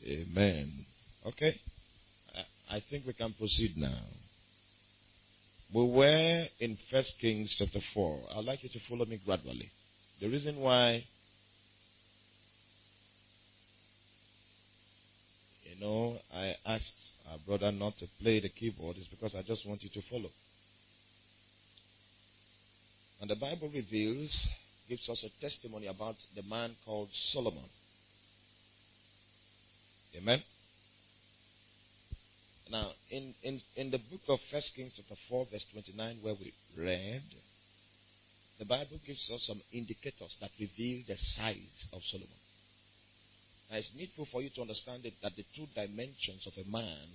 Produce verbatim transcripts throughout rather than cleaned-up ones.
Amen. Okay. I, I think we can proceed now. We were in First Kings chapter four. I'd like you to follow me gradually. The reason why, you know, I asked our brother not to play the keyboard is because I just want you to follow. And the Bible reveals, gives us a testimony about the man called Solomon. Amen. Now, in, in, in the book of First Kings chapter four, verse twenty-nine, where we read, the Bible gives us some indicators that reveal the size of Solomon. Now, it's needful for you to understand it, that the true dimensions of a man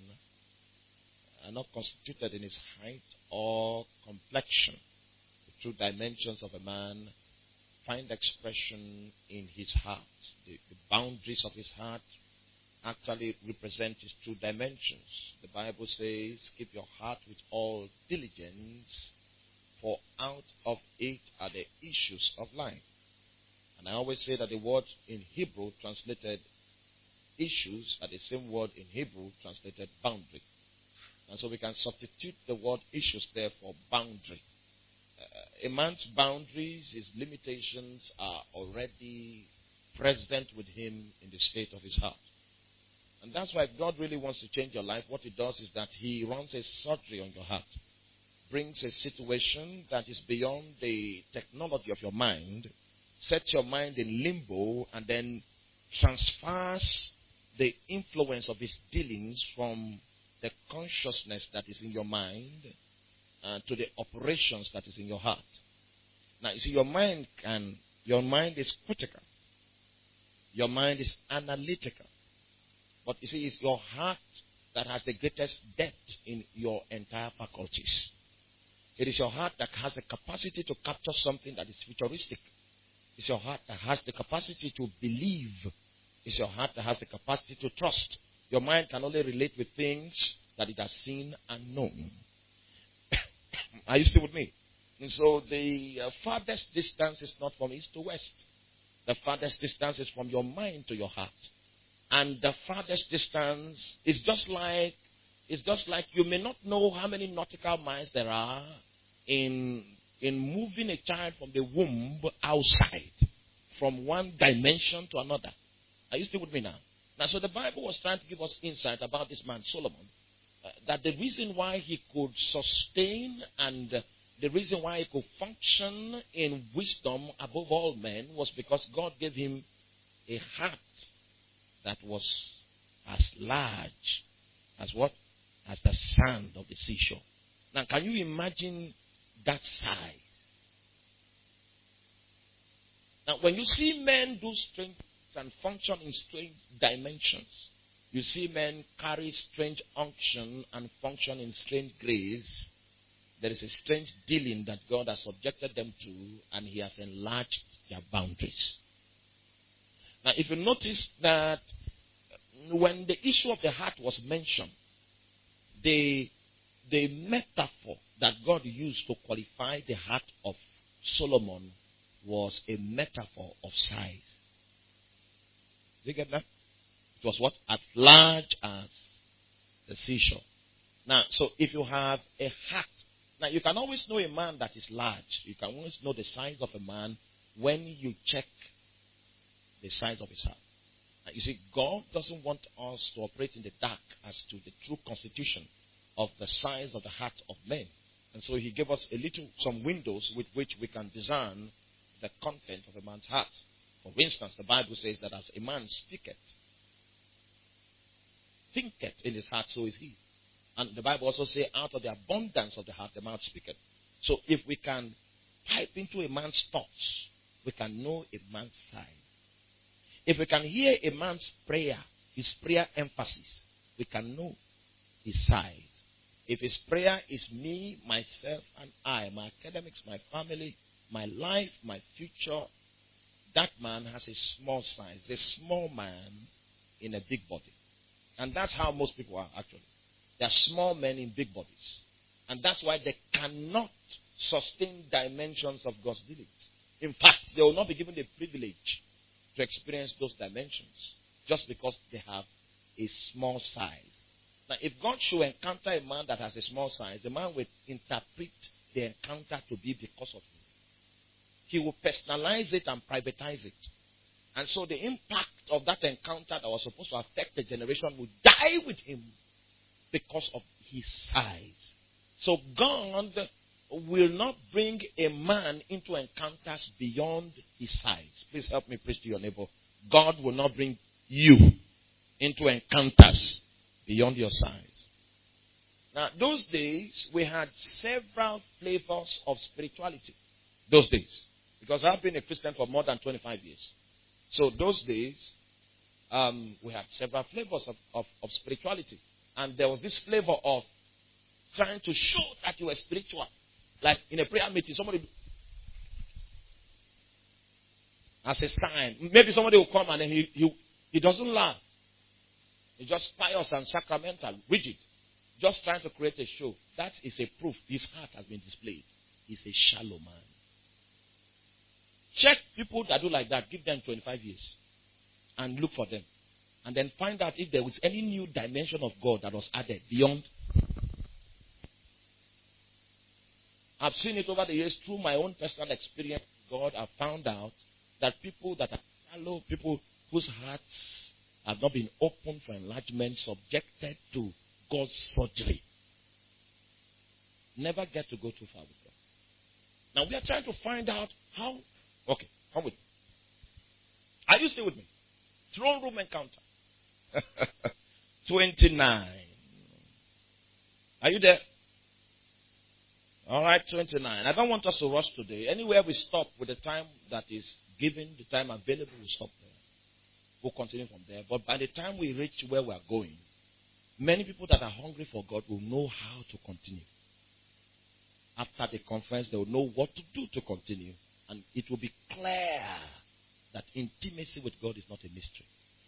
are not constituted in his height or complexion. The true dimensions of a man find expression in his heart. The, the boundaries of his heart actually represent his true dimensions. The Bible says, keep your heart with all diligence, for out of it are the issues of life. And I always say that the word in Hebrew translated issues are the same word in Hebrew translated boundary. And so we can substitute the word issues there for boundary. Uh, a man's boundaries, his limitations are already present with him in the state of his heart. And that's why if God really wants to change your life, what he does is that he runs a surgery on your heart. Brings a situation that is beyond the technology of your mind, sets your mind in limbo, and then transfers the influence of his dealings from the consciousness that is in your mind uh, to the operations that is in your heart. Now, you see, your mind can, your mind is critical. Your mind is analytical. But you see, it's your heart that has the greatest depth in your entire faculties. It is your heart that has the capacity to capture something that is futuristic. It's your heart that has the capacity to believe. It's your heart that has the capacity to trust. Your mind can only relate with things that it has seen and known. Are you still with me? And so the uh, farthest distance is not from east to west. The farthest distance is from your mind to your heart. And the farthest distance is just like, it's just like you may not know how many nautical miles there are in, in moving a child from the womb outside, from one dimension to another. Are you still with me now? Now, so the Bible was trying to give us insight about this man, Solomon, uh, that the reason why he could sustain and uh, the reason why he could function in wisdom above all men was because God gave him a heart that was as large as what? As the sand of the seashore. Now, can you imagine that size? Now, when you see men do strange and function in strange dimensions, you see men carry strange unction and function in strange grace, there is a strange dealing that God has subjected them to, and he has enlarged their boundaries. Now, if you notice that when the issue of the heart was mentioned, the, the metaphor that God used to qualify the heart of Solomon was a metaphor of size. Do you get that? It was what? As large as the seashore. Now, so if you have a heart, now you can always know a man that is large. You can always know the size of a man when you check the size of his heart. Now, you see, God doesn't want us to operate in the dark as to the true constitution of the size of the heart of men. And so he gave us a little, some windows with which we can discern the content of a man's heart. For instance, the Bible says that as a man speaketh, thinketh in his heart, so is he. And the Bible also says, out of the abundance of the heart, the mouth speaketh. So if we can pipe into a man's thoughts, we can know a man's size. If we can hear a man's prayer, his prayer emphasis, we can know his size. If his prayer is me, myself, and I, my academics, my family, my life, my future, that man has a small size, a small man in a big body. And that's how most people are, actually. They are small men in big bodies. And that's why they cannot sustain dimensions of God's dealings. In fact, they will not be given the privilege to experience those dimensions just because they have a small size. Now, if God should encounter a man that has a small size, the man will interpret the encounter to be because of him. He will personalize it and privatize it. And so the impact of that encounter that was supposed to affect the generation will die with him because of his size. So God will not bring a man into encounters beyond his size. Please help me preach to your neighbor. God will not bring you into encounters beyond your size. Now, those days, we had several flavors of spirituality. Those days. Because I've been a Christian for more than twenty-five years. So those days, um, we had several flavors of, of, of spirituality. And there was this flavor of trying to show that you were spiritual. Like in a prayer meeting, somebody, as a sign, maybe somebody will come and then he, he, he doesn't laugh. He's just pious and sacramental, rigid. Just trying to create a show. That is a proof his heart has been displayed. He's a shallow man. Check people that do like that. Give them twenty-five years. And look for them. And then find out if there was any new dimension of God that was added beyond. I've seen it over the years through my own personal experience. God, I've found out that people that are shallow, people whose hearts have not been opened for enlargement, subjected to God's surgery, never get to go too far with God. Now we are trying to find out how. Okay, come with me. Are you still with me? Throne room encounter. twenty-nine. Are you there? All right, twenty-nine. I don't want us to rush today. Anywhere we stop with the time that is given, the time available, we'll stop there. We'll continue from there. But by the time we reach where we are going, many people that are hungry for God will know how to continue. After the conference, they will know what to do to continue. And it will be clear that intimacy with God is not a mystery.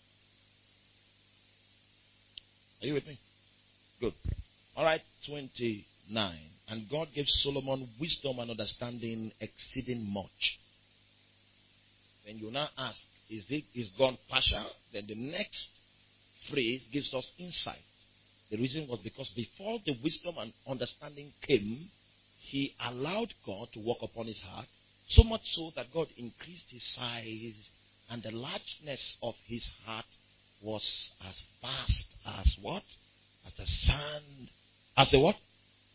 Are you with me? Good. All right, twenty-nine. And God gave Solomon wisdom and understanding exceeding much. Then you now ask, is it is God partial? Then the next phrase gives us insight. The reason was because before the wisdom and understanding came, he allowed God to work upon his heart, so much so that God increased his size, and the largeness of his heart was as vast as what? As the sand. As the what?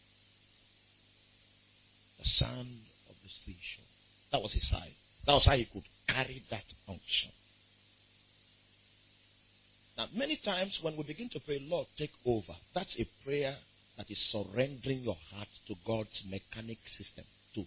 The sand of the seashore. That was his size. That was how he could carry that function. Now, many times when we begin to pray, Lord, take over, that's a prayer that is surrendering your heart to God's mechanic system too.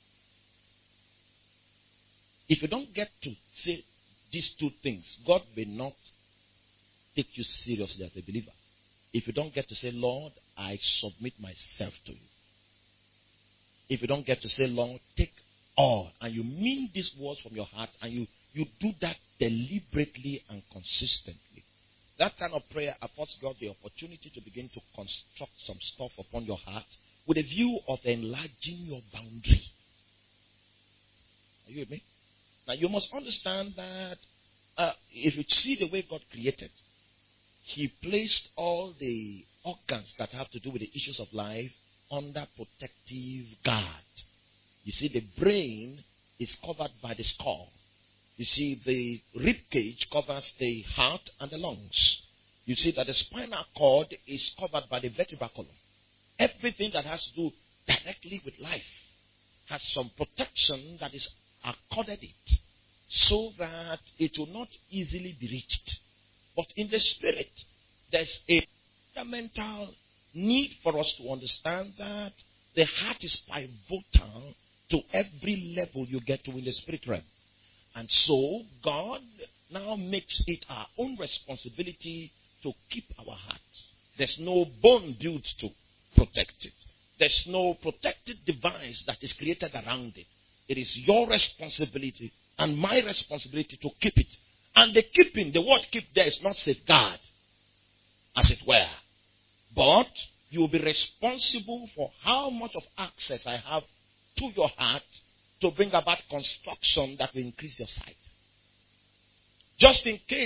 If you don't get to say these two things, God may not take you seriously as a believer. If you don't get to say, Lord, I submit myself to you. If you don't get to say, Lord, take all, and you mean these words from your heart, and you, you do that deliberately and consistently, that kind of prayer affords God the opportunity to begin to construct some stuff upon your heart with a view of enlarging your boundary. Are you with me? Now, you must understand that uh, if you see the way God created, he placed all the organs that have to do with the issues of life under protective guard. You see, the brain is covered by the skull. You see, the rib cage covers the heart and the lungs. You see that the spinal cord is covered by the vertebral column. Everything that has to do directly with life has some protection that is accorded it, so that it will not easily be reached. But in the spirit, there's a fundamental need for us to understand that the heart is pivotal to every level you get to in the spirit realm. And so, God now makes it our own responsibility to keep our heart. There's no bone built to protect it. There's no protective device that is created around it. It is your responsibility and my responsibility to keep it. And the keeping, the word keep there is not safeguard, as it were. But you will be responsible for how much of access I have to your heart to bring about construction that will increase your size. Just in case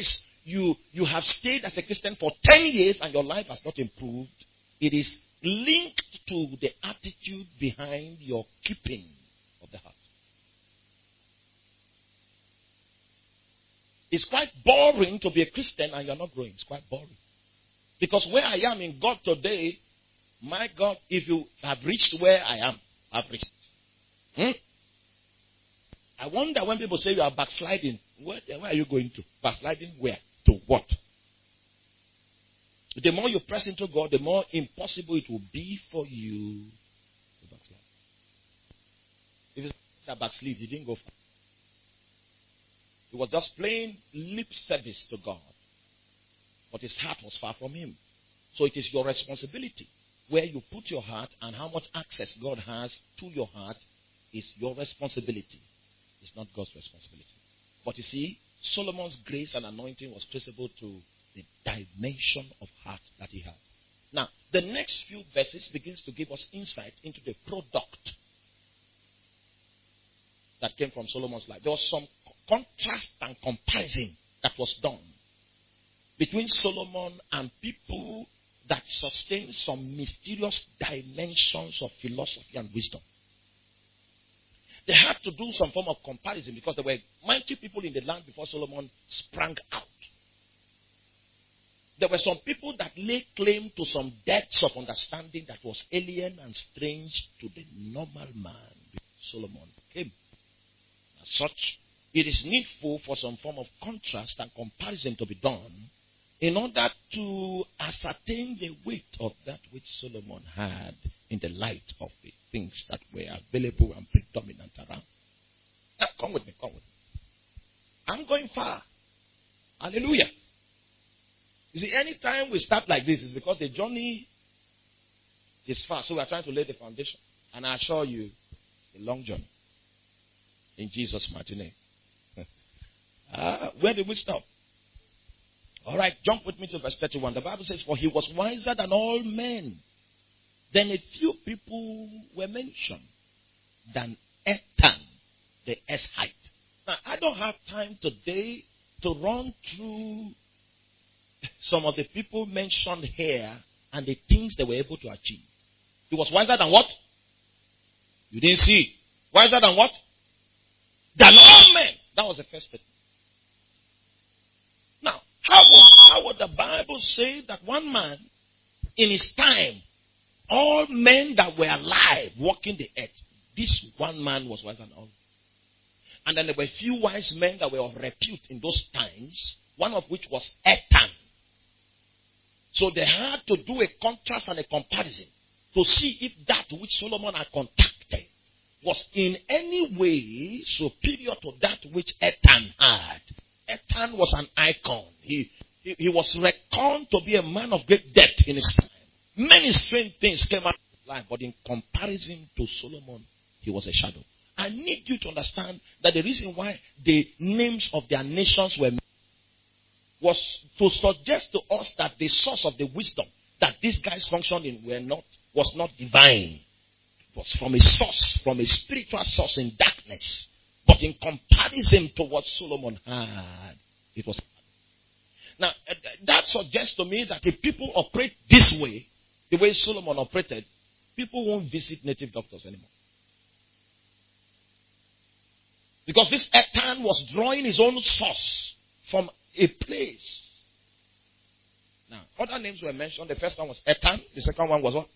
you, you have stayed as a Christian for ten years and your life has not improved, it is linked to the attitude behind your keeping of the heart. It's quite boring to be a Christian and you're not growing. It's quite boring. Because where I am in God today, my God, if you have reached where I am, I've reached. Hmm? I wonder when people say you are backsliding, where, where are you going to? Backsliding where? To what? The more you press into God, the more impossible it will be for you to backslide. If it's that backslid, he didn't go far. He was just plain lip service to God. But his heart was far from him. So it is your responsibility. Where you put your heart and how much access God has to your heart is your responsibility. It's not God's responsibility. But you see, Solomon's grace and anointing was traceable to the dimension of heart that he had. Now, the next few verses begins to give us insight into the product that came from Solomon's life. There was some contrast and comparison that was done between Solomon and people that sustain some mysterious dimensions of philosophy and wisdom. They had to do some form of comparison because there were mighty people in the land before Solomon sprang out. There were some people that laid claim to some depths of understanding that was alien and strange to the normal man before Solomon came. As such, it is needful for some form of contrast and comparison to be done in order to ascertain the weight of that which Solomon had in the light of the things that were available and predominant around. Now, come with me, come with me. I'm going far. Hallelujah. You see, anytime we start like this, it's because the journey is far. So we are trying to lay the foundation. And I assure you, it's a long journey. In Jesus' mighty name. uh, where did we stop? All right, jump with me to verse thirty-one. The Bible says, for he was wiser than all men. Then a few people were mentioned than Ethan, the Eshite. Now, I don't have time today to run through some of the people mentioned here and the things they were able to achieve. He was wiser than what? You didn't see it. Wiser than what? Than all men. That was the first statement. Now, how would, how would the Bible say that one man in his time, all men that were alive walking the earth, this one man was wiser than all? And then there were few wise men that were of repute in those times, one of which was Ethan. So they had to do a contrast and a comparison to see if that which Solomon had contacted was in any way superior to that which Ethan had. Ethan was an icon. He, he, he was reckoned to be a man of great depth in his time. Many strange things came out of his life, but in comparison to Solomon, he was a shadow. I need you to understand that the reason why the names of their nations were was to suggest to us that the source of the wisdom that these guys functioned in were not, was not divine. It was from a source, from a spiritual source in darkness. But in comparison to what Solomon had, it was. Now, that suggests to me that if people operate this way, the way Solomon operated, people won't visit native doctors anymore. Because this Ethan was drawing his own source from a place. Now, other names were mentioned. The first one was Ethan. The second one was what?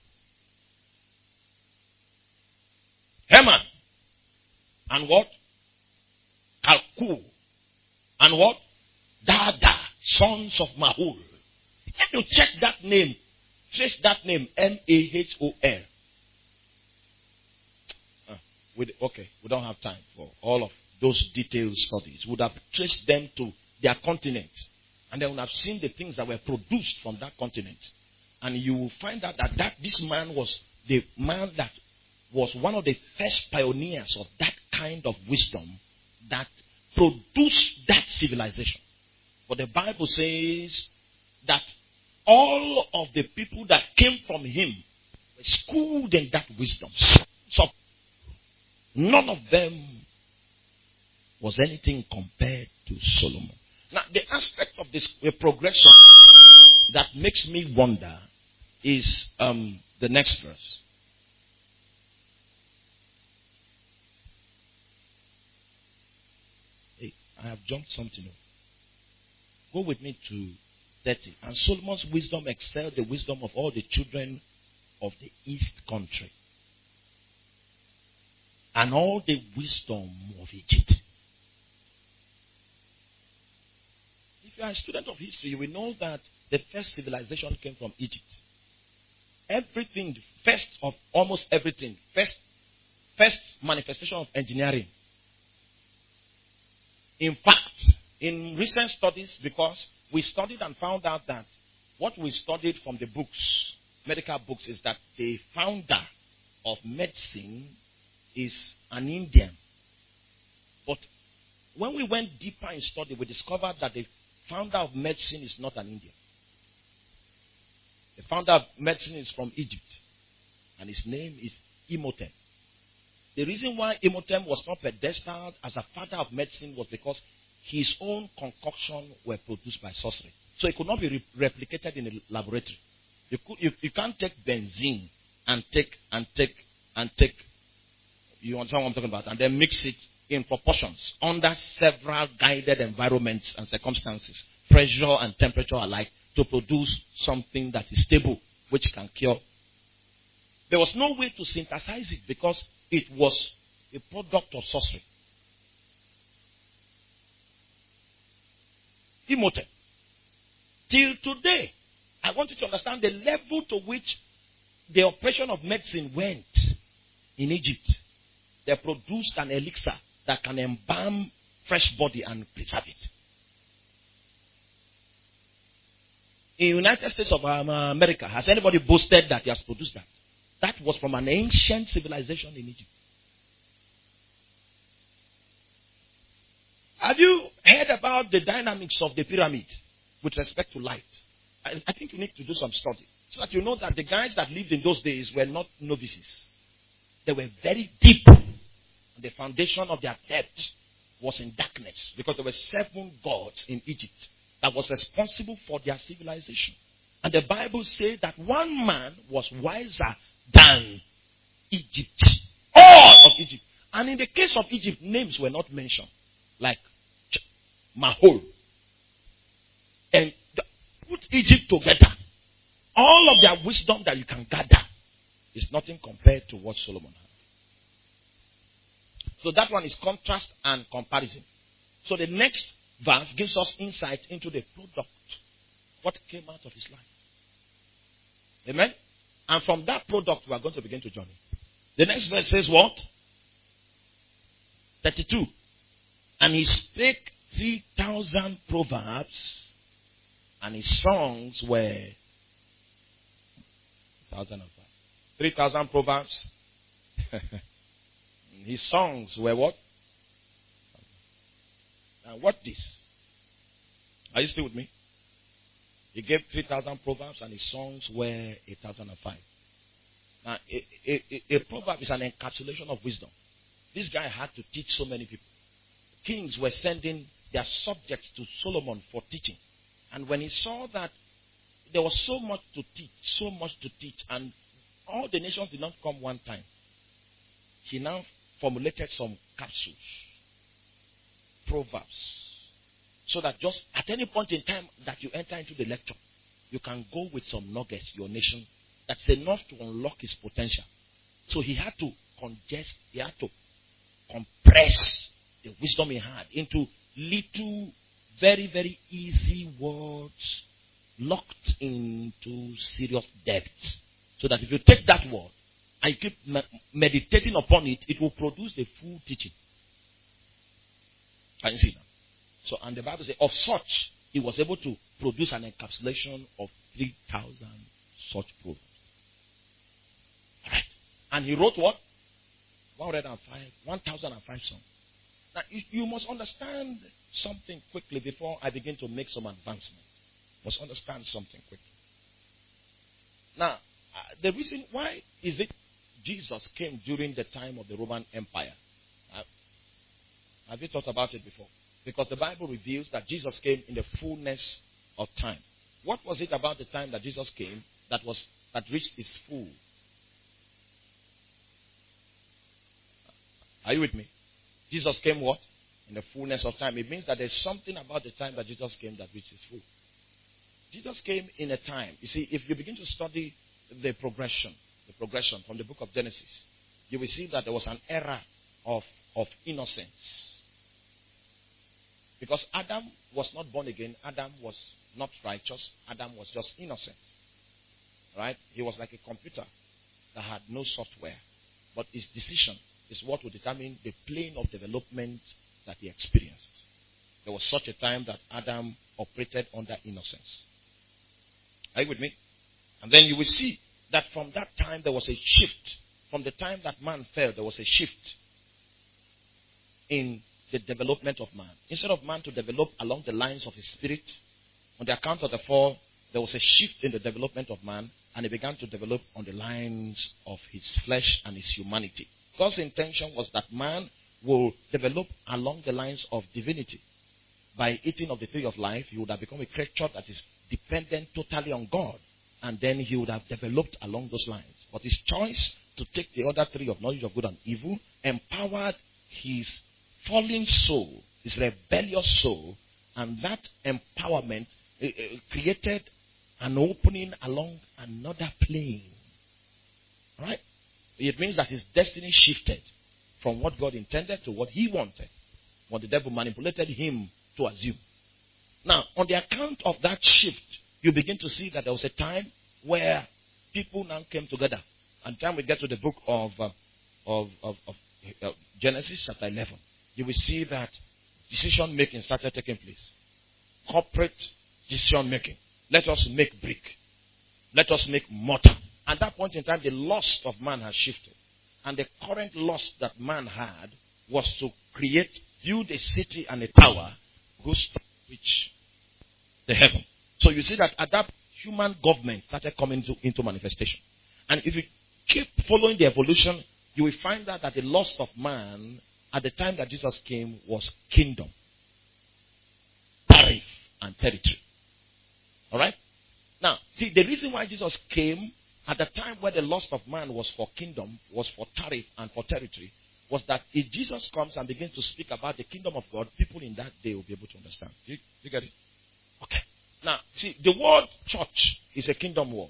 Heman. And what? Kalku. And what? Dada. Sons of Mahul. If you check that name, trace that name, M A H O L. Uh, we, okay, we don't have time for all of those detailed studies. We would have traced them to their continent. And they would have seen the things that were produced from that continent. And you will find out that, that this man was the man that was one of the first pioneers of that kind of wisdom that produced that civilization. But the Bible says that all of the people that came from him were schooled in that wisdom. So none of them was anything compared to Solomon. Now, the aspect of this uh, progression that makes me wonder is um, the next verse. Hey, I have jumped something. Go with me to thirty. And Solomon's wisdom excelled the wisdom of all the children of the east country, and all the wisdom of Egypt. If you are a student of history, you will know that the first civilization came from Egypt. Everything, first of almost everything, first, first manifestation of engineering. In fact, in recent studies, because we studied and found out that what we studied from the books, medical books, is that the founder of medicine is an Indian. But when we went deeper in study, we discovered that the founder of medicine is not an Indian. The founder of medicine is from Egypt, and his name is Imhotep. The reason why Imhotep was not pedestaled as a father of medicine was because his own concoction were produced by sorcery. So it could not be re- replicated in a laboratory. You, could, you, you can't take benzene and take, and take, and take, you understand what I'm talking about, and then mix it in proportions under several guided environments and circumstances, pressure and temperature alike, to produce something that is stable, which can cure. There was no way to synthesize it because it was a product of sorcery. Imhotep. Till today, I want you to understand the level to which the operation of medicine went in Egypt. They produced an elixir that can embalm fresh body and preserve it. In the United States of um, America, has anybody boasted that he has produced that? That was from an ancient civilization in Egypt. Have you heard about the dynamics of the pyramid with respect to light? I, I think you need to do some study so that you know that the guys that lived in those days were not novices. They were very deep. The foundation of their depth was in darkness because there were seven gods in Egypt that was responsible for their civilization. And the Bible says that one man was wiser than Egypt. All of Egypt. And in the case of Egypt, names were not mentioned. Like Mahol. And put Egypt together. All of their wisdom that you can gather is nothing compared to what Solomon had. So that one is contrast and comparison. So the next verse gives us insight into the product, what came out of his life. Amen? And from that product, we are going to begin to journey. The next verse says what? thirty-two. And he spake three thousand proverbs, and his songs were three thousand proverbs. His songs were what? Now, what this? Are you still with me? He gave three thousand proverbs and his songs were one thousand five. Now, a, a, a, a proverb is an encapsulation of wisdom. This guy had to teach so many people. Kings were sending their subjects to Solomon for teaching. And when he saw that there was so much to teach, so much to teach, and all the nations did not come one time, he now formulated some capsules, proverbs, so that just at any point in time that you enter into the lecture, you can go with some nuggets, your nation, that's enough to unlock his potential. So he had to congest, he had to compress the wisdom he had into little, very, very easy words locked into serious depth. So that if you take that word and you keep meditating upon it, it will produce the full teaching. Can you see that? So, and the Bible says, of such, he was able to produce an encapsulation of three thousand such proverbs. Alright. And he wrote what? one hundred five, one thousand five songs. Now, you, you must understand something quickly before I begin to make some advancement. You must understand something quickly. Now, uh, the reason why is it Jesus came during the time of the Roman Empire? Uh, have you thought about it before? Because the Bible reveals that Jesus came in the fullness of time. What was it about the time that Jesus came that was that reached its full? Are you with me? Jesus came what? In the fullness of time. It means that there's something about the time that Jesus came that reached its full. Jesus came in a time. You see, if you begin to study the progression, the progression from the book of Genesis, you will see that there was an era of, of innocence. Because Adam was not born again. Adam was not righteous. Adam was just innocent. Right? He was like a computer that had no software. But his decision is what will determine the plane of development that he experienced. There was such a time that Adam operated under innocence. Are you with me? And then you will see that from that time there was a shift. From the time that man fell, there was a shift in the development of man. Instead of man to develop along the lines of his spirit, on the account of the fall, there was a shift in the development of man, and he began to develop on the lines of his flesh and his humanity. God's intention was that man will develop along the lines of divinity. By eating of the tree of life, he would have become a creature that is dependent totally on God. And then he would have developed along those lines. But his choice to take the other tree of knowledge of good and evil empowered his fallen soul, his rebellious soul, and that empowerment uh, uh, created an opening along another plane. Right? It means that his destiny shifted from what God intended to what he wanted. What the devil manipulated him to assume. Now, on the account of that shift, you begin to see that there was a time where people now came together. And time we get to the book of, uh, of, of, of uh, Genesis chapter eleven, you will see that decision making started taking place. Corporate decision making. Let us make brick. Let us make mortar. At that point in time, the lust of man has shifted. And the current lust that man had was to create, build a city and a tower whose top reach the heaven. So you see that at that, human government started coming into, into manifestation. And if you keep following the evolution, you will find out that the lust of man at the time that Jesus came was kingdom, tariff, and territory. Alright? Now, see, the reason why Jesus came at the time where the lust of man was for kingdom, was for tariff, and for territory, was that if Jesus comes and begins to speak about the kingdom of God, people in that day will be able to understand. You, you get it? Okay. Now, see, the word church is a kingdom word.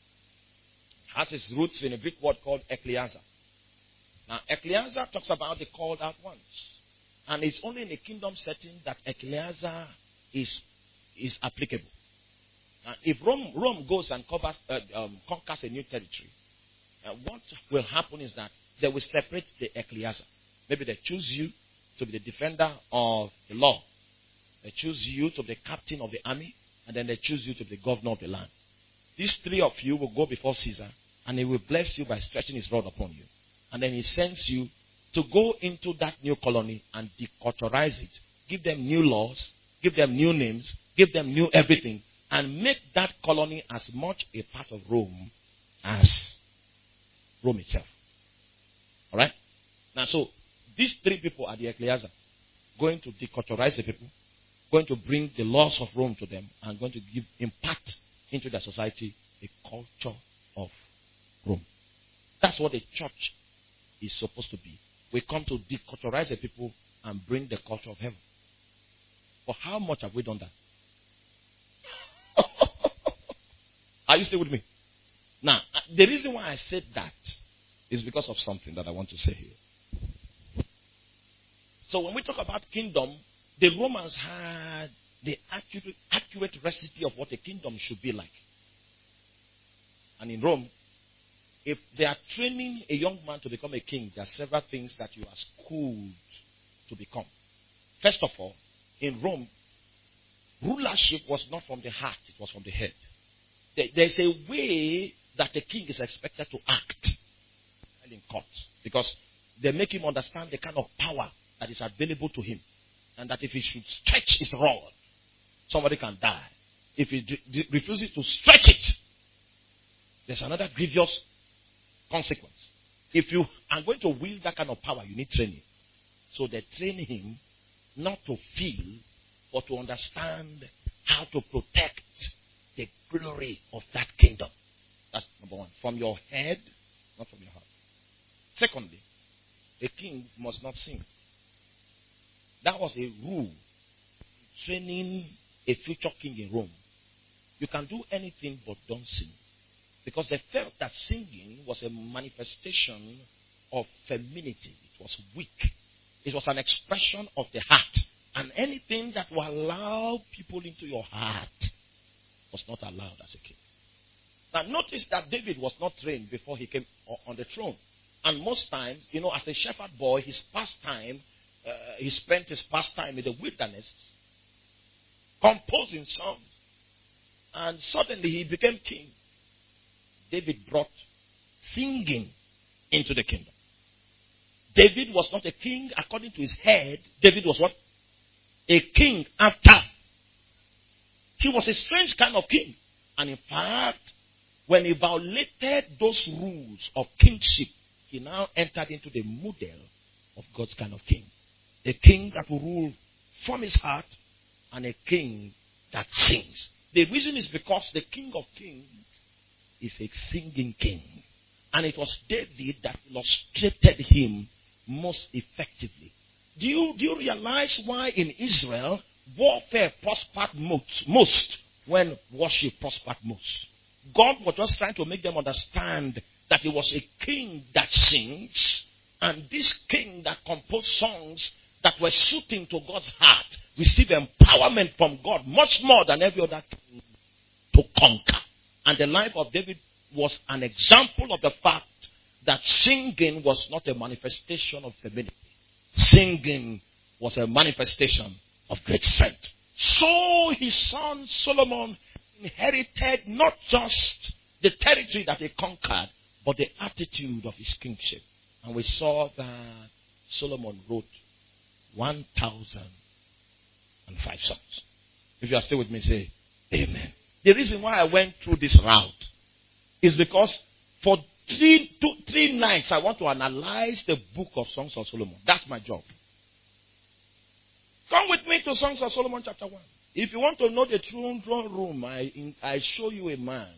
It has its roots in a Greek word called ecclesia. Now, ecclesia talks about the called out ones. And it's only in a kingdom setting that ecclesia is, is applicable. Now, if Rome, Rome goes and covers, uh, um, conquers a new territory, uh, what will happen is that they will separate the ecclesia. Maybe they choose you to be the defender of the law. They choose you to be the captain of the army. And then they choose you to be the governor of the land. These three of you will go before Caesar, and he will bless you by stretching his rod upon you. And then he sends you to go into that new colony and deculturize it. Give them new laws, give them new names, give them new everything, and make that colony as much a part of Rome as Rome itself. Alright? Now, so these three people are the ecclesia, going to deculturize the people, going to bring the laws of Rome to them, and going to give impact into their society a culture of Rome. That's what the church is supposed to be. We come to deculturize the people and bring the culture of heaven. But how much have we done that? Are you still with me? Now, the reason why I said that is because of something that I want to say here. So when we talk about kingdom, the Romans had the accurate, accurate recipe of what a kingdom should be like. And in Rome, if they are training a young man to become a king, there are several things that you are schooled to become. First of all, in Rome, rulership was not from the heart, it was from the head. There is a way that a king is expected to act in court, because they make him understand the kind of power that is available to him. And that if he should stretch his rod, somebody can die. If he d- d- refuses to stretch it, there's another grievous consequence. If you are going to wield that kind of power, you need training. So they train him not to feel, but to understand how to protect the glory of that kingdom. That's number one. From your head, not from your heart. Secondly, a king must not sing. That was a rule training a future king in Rome. You can do anything but don't sing. Because they felt that singing was a manifestation of femininity. It was weak. It was an expression of the heart. And anything that will allow people into your heart was not allowed as a king. Now notice that David was not trained before he came on the throne. And most times, you know, as a shepherd boy, his pastime, uh, he spent his pastime in the wilderness composing songs. And suddenly he became king. David brought singing into the kingdom. David was not a king according to his head. David was what? A king after. He was a strange kind of king. And in fact, when he violated those rules of kingship, he now entered into the model of God's kind of king. A king that will rule from his heart and a king that sings. The reason is because the King of Kings is a singing king. And it was David that illustrated him most effectively. Do you, do you realize why in Israel warfare prospered most, most when worship prospered most? God was just trying to make them understand that he was a king that sings, and this king that composed songs that were suiting to God's heart received empowerment from God much more than every other king to conquer. And the life of David was an example of the fact that singing was not a manifestation of femininity. Singing was a manifestation of great strength. So his son Solomon inherited not just the territory that he conquered, but the attitude of his kingship. And we saw that Solomon wrote one thousand five songs. If you are still with me, say amen. The reason why I went through this route is because for three, two, three nights I want to analyze the book of Songs of Solomon. That's my job. Come with me to Songs of Solomon chapter one. If you want to know the throne, throne room, I, I show you a man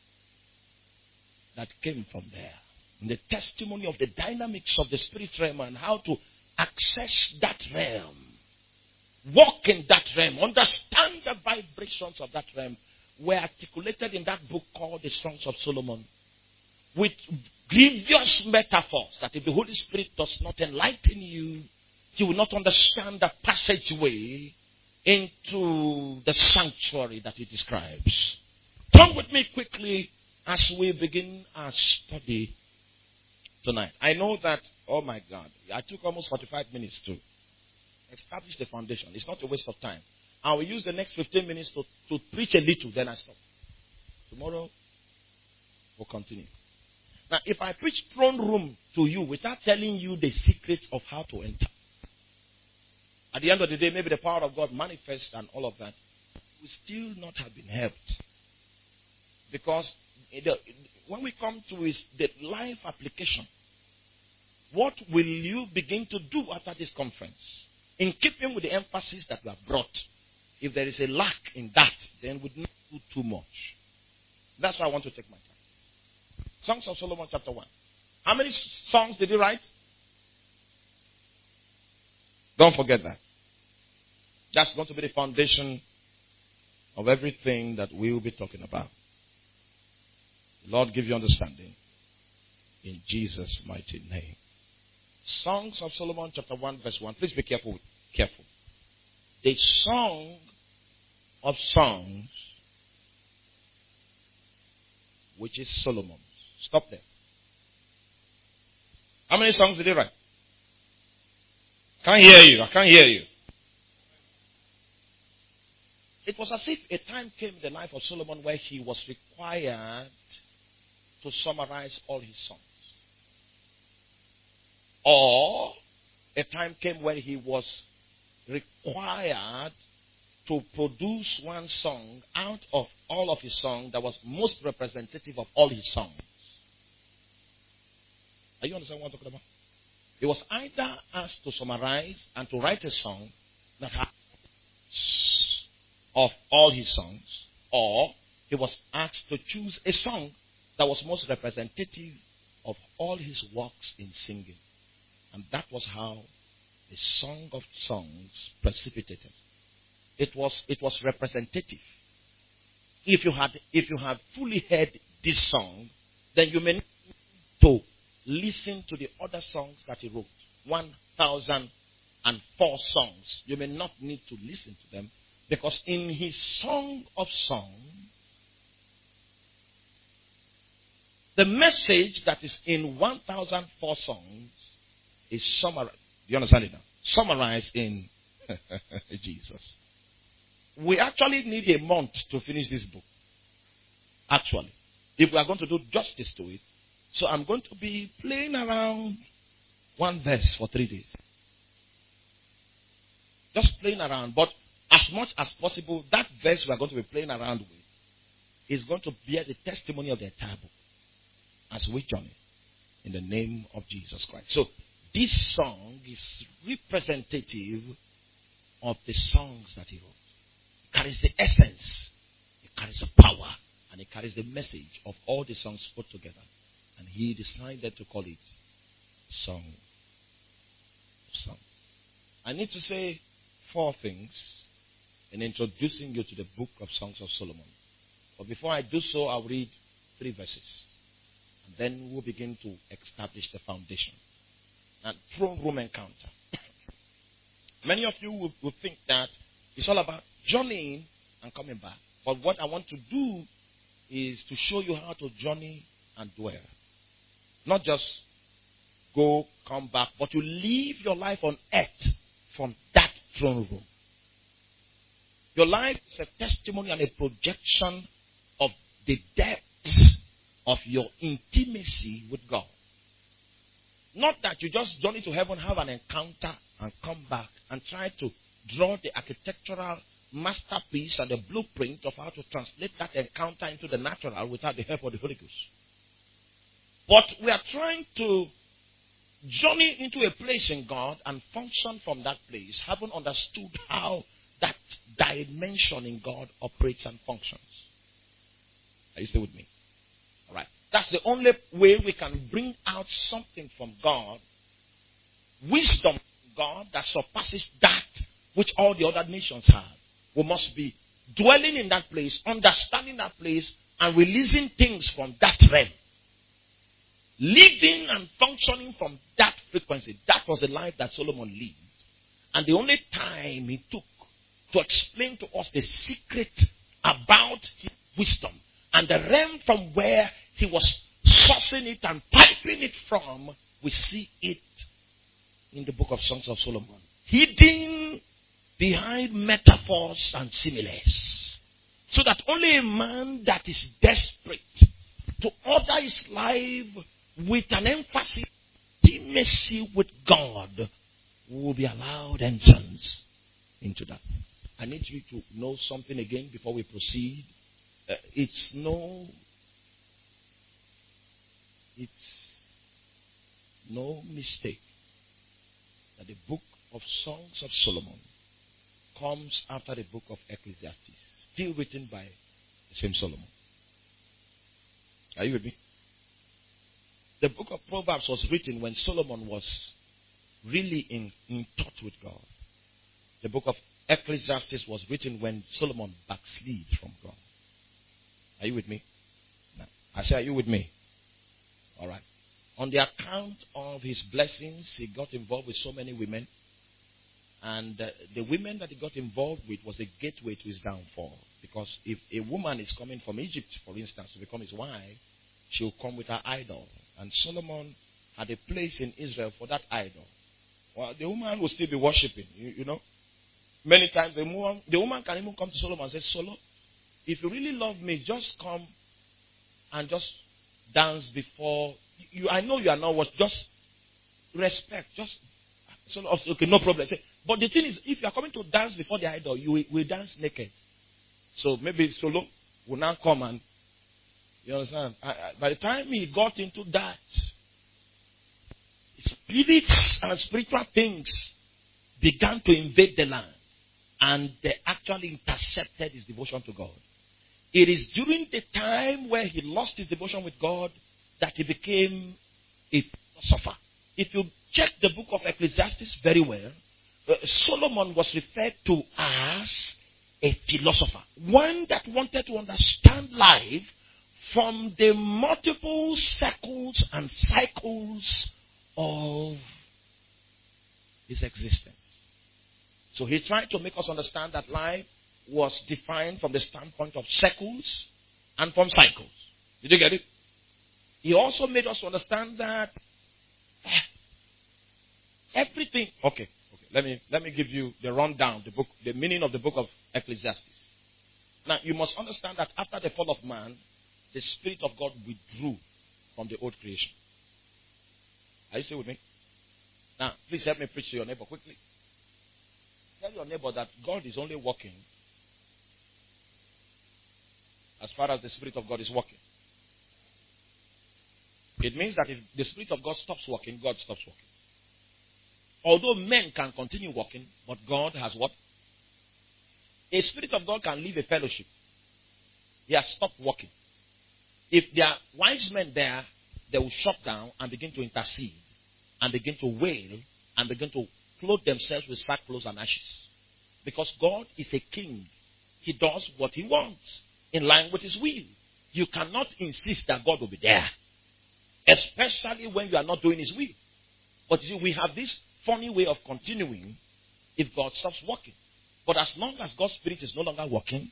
that came from there. And the testimony of the dynamics of the spirit realm and how to access that realm. Walk in that realm. Understand the vibrations of that realm were articulated in that book called the Songs of Solomon. With grievous metaphors that if the Holy Spirit does not enlighten you, you will not understand the passageway into the sanctuary that it describes. Come with me quickly as we begin our study tonight. I know that, oh my God, I took almost forty-five minutes to establish the foundation. It's not a waste of time. I will use the next fifteen minutes to, to preach a little, then I stop. Tomorrow, we'll continue. Now, if I preach throne room to you without telling you the secrets of how to enter, at the end of the day, maybe the power of God manifests and all of that, we still not have been helped. Because the, when we come to is the life application, what will you begin to do after this conference? In keeping with the emphasis that we have brought, if there is a lack in that, then we don't do too much. That's why I want to take my time. Songs of Solomon chapter one. How many songs did he write? Don't forget that. That's going to be the foundation of everything that we will be talking about. The Lord give you understanding. In Jesus' mighty name. Songs of Solomon chapter one verse one. Please be careful. Careful. The Song of Songs, which is Solomon. Stop there. How many songs did he write? Can't hear you. I can't hear you. It was as if a time came in the life of Solomon where he was required to summarize all his songs. Or a time came when he was required to produce one song out of all of his songs that was most representative of all his songs. Are you understand what I'm talking about? He was either asked to summarize and to write a song, that had of all his songs, or he was asked to choose a song that was most representative of all his works in singing. And that was how the Song of Songs precipitated. It was, it was representative. If you had, if you had fully heard this song, then you may need to listen to the other songs that he wrote. one thousand four songs. You may not need to listen to them, because in his Song of Songs, the message that is in one thousand four songs is summarized. Do you understand it now? Summarized in Jesus. We actually need a month to finish this book. Actually, if we are going to do justice to it. So I'm going to be playing around one verse for three days. Just playing around. But as much as possible, that verse we are going to be playing around with is going to bear the testimony of the entire book as we journey in the name of Jesus Christ. So this song is representative of the songs that he wrote. It carries the essence, it carries the power, and it carries the message of all the songs put together. And he decided to call it Song of Songs. I need to say four things in introducing you to the book of Songs of Solomon. But before I do so, I'll read three verses. And then we'll begin to establish the foundation. And throne room encounter. Many of you will, will think that it's all about journeying and coming back. But what I want to do is to show you how to journey and dwell. Not just go, come back, but you live your life on earth from that throne room. Your life is a testimony and a projection of the depths of your intimacy with God. Not that you just journey to heaven, have an encounter, and come back and try to draw the architectural masterpiece and the blueprint of how to translate that encounter into the natural without the help of the Holy Ghost. But we are trying to journey into a place in God and function from that place, having understood how that dimension in God operates and functions. Are you still with me? All right. That's the only way we can bring out something from God, wisdom from God that surpasses that which all the other nations have. We must be dwelling in that place, understanding that place, and releasing things from that realm. Living and functioning from that frequency. That was the life that Solomon lived. And the only time he took to explain to us the secret about his wisdom and the realm from where he was sourcing it and piping it from, we see it in the book of Songs of Solomon. Hidden behind metaphors and similes. So that only a man that is desperate to order his life with an emphasis, intimacy with God, will be allowed entrance into that. I need you to know something again before we proceed. Uh, it's no, it's no mistake that the book of Songs of Solomon comes after the book of Ecclesiastes, still written by the same Solomon. Are you with me? The book of Proverbs was written when Solomon was really in, in touch with God. The book of Ecclesiastes was written when Solomon backslid from God. Are you with me? Now, I say, are you with me? All right. On the account of his blessings, he got involved with so many women. And uh, the women that he got involved with was a gateway to his downfall. Because if a woman is coming from Egypt, for instance, to become his wife, she will come with her idol. And Solomon had a place in Israel for that idol. Well, the woman will still be worshipping, you, you know. Many times the woman, the woman can even come to Solomon and say, Solomon, if you really love me, just come and just dance before you. I know you are not what, just respect. Just so okay, no problem. Say, but the thing is, if you are coming to dance before the idol, you will, will dance naked. So maybe Solomon will now come and, you understand? I, I, by the time he got into that, spirits and spiritual things began to invade the land. and they actually intercepted his devotion to God. It is during the time where he lost his devotion with God that he became a philosopher. If you check the book of Ecclesiastes very well, uh, Solomon was referred to as a philosopher. One that wanted to understand life from the multiple circles and cycles of his existence. So he tried to make us understand that life was defined from the standpoint of circles and from cycles. Did you get it? He also made us understand that everything. Okay, okay. Let me let me give you the rundown, the book, the meaning of the book of Ecclesiastes. Now you must understand that after the fall of man, the Spirit of God withdrew from the old creation. Are you still with me? Now, please help me preach to your neighbor quickly. Tell your neighbor that God is only working as far as the Spirit of God is working. It means that if the Spirit of God stops working, God stops working. Although men can continue working, but God has what? A Spirit of God can leave a fellowship. He has stopped working. If there are wise men there, they will shut down and begin to intercede and begin to wail and begin to clothe themselves with sackcloth and ashes. Because God is a king. He does what he wants in line with his will. You cannot insist that God will be there, especially when you are not doing his will. But you see, we have this funny way of continuing if God stops working. But as long as God's Spirit is no longer working,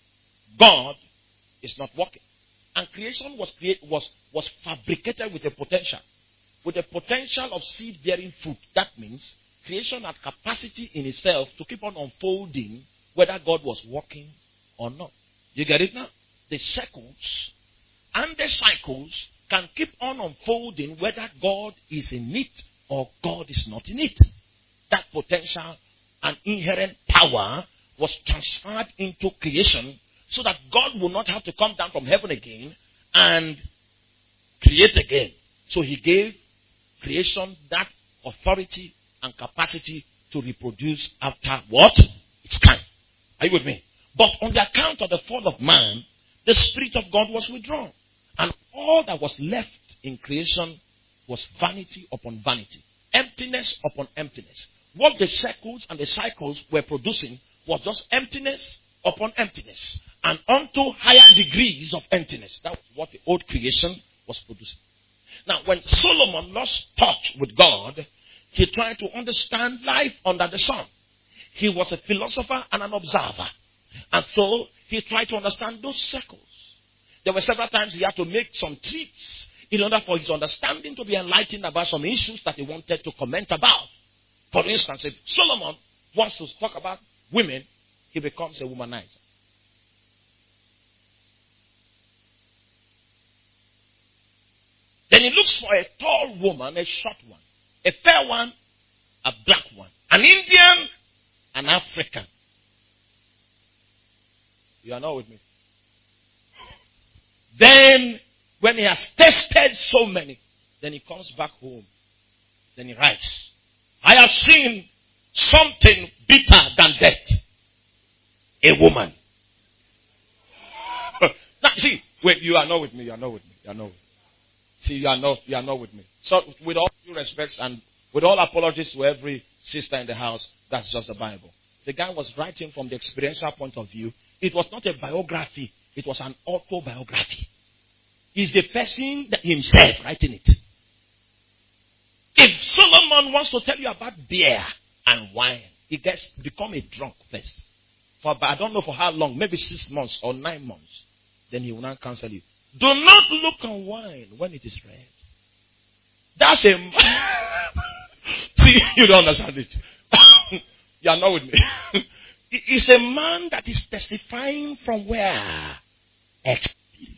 God is not working. And creation was create, was, was fabricated with a potential. With a potential of seed-bearing fruit. That means creation had capacity in itself to keep on unfolding whether God was working or not. You get it now? The circles and the cycles can keep on unfolding whether God is in it or God is not in it. That potential and inherent power was transferred into creation so that God will not have to come down from heaven again and create again. So he gave creation that authority and capacity to reproduce after what? It's time. Are you with me? But on the account of the fall of man, the Spirit of God was withdrawn. And all that was left in creation was vanity upon vanity. Emptiness upon emptiness. What the circles and the cycles were producing was just emptiness upon emptiness. And unto higher degrees of emptiness. That was what the old creation was producing. Now, when Solomon lost touch with God, he tried to understand life under the sun. He was a philosopher and an observer. And so, he tried to understand those circles. There were several times he had to make some trips in order for his understanding to be enlightened about some issues that he wanted to comment about. For instance, if Solomon wants to talk about women, he becomes a womanizer. Then he looks for a tall woman, a short one, a fair one, a black one, an Indian, an African. You are not with me. Then, when he has tested so many, then he comes back home. Then he writes, I have seen something bitter than death. A woman. Now, see, wait, you are not with me, you are not with me, you are not with me. See, you are not, you are not with me. So, with all due respect and with all apologies to every sister in the house, that's just the Bible. The guy was writing from the experiential point of view. It was not a biography. It was an autobiography. He's the person that himself writing it. If Solomon wants to tell you about beer and wine, he gets become a drunk first. For I don't know for how long, maybe six months or nine months. Then he will not counsel you. Do not look on wine when it is red. That's a see, you don't understand it. You are not with me. It's a man that is testifying from where? Experience.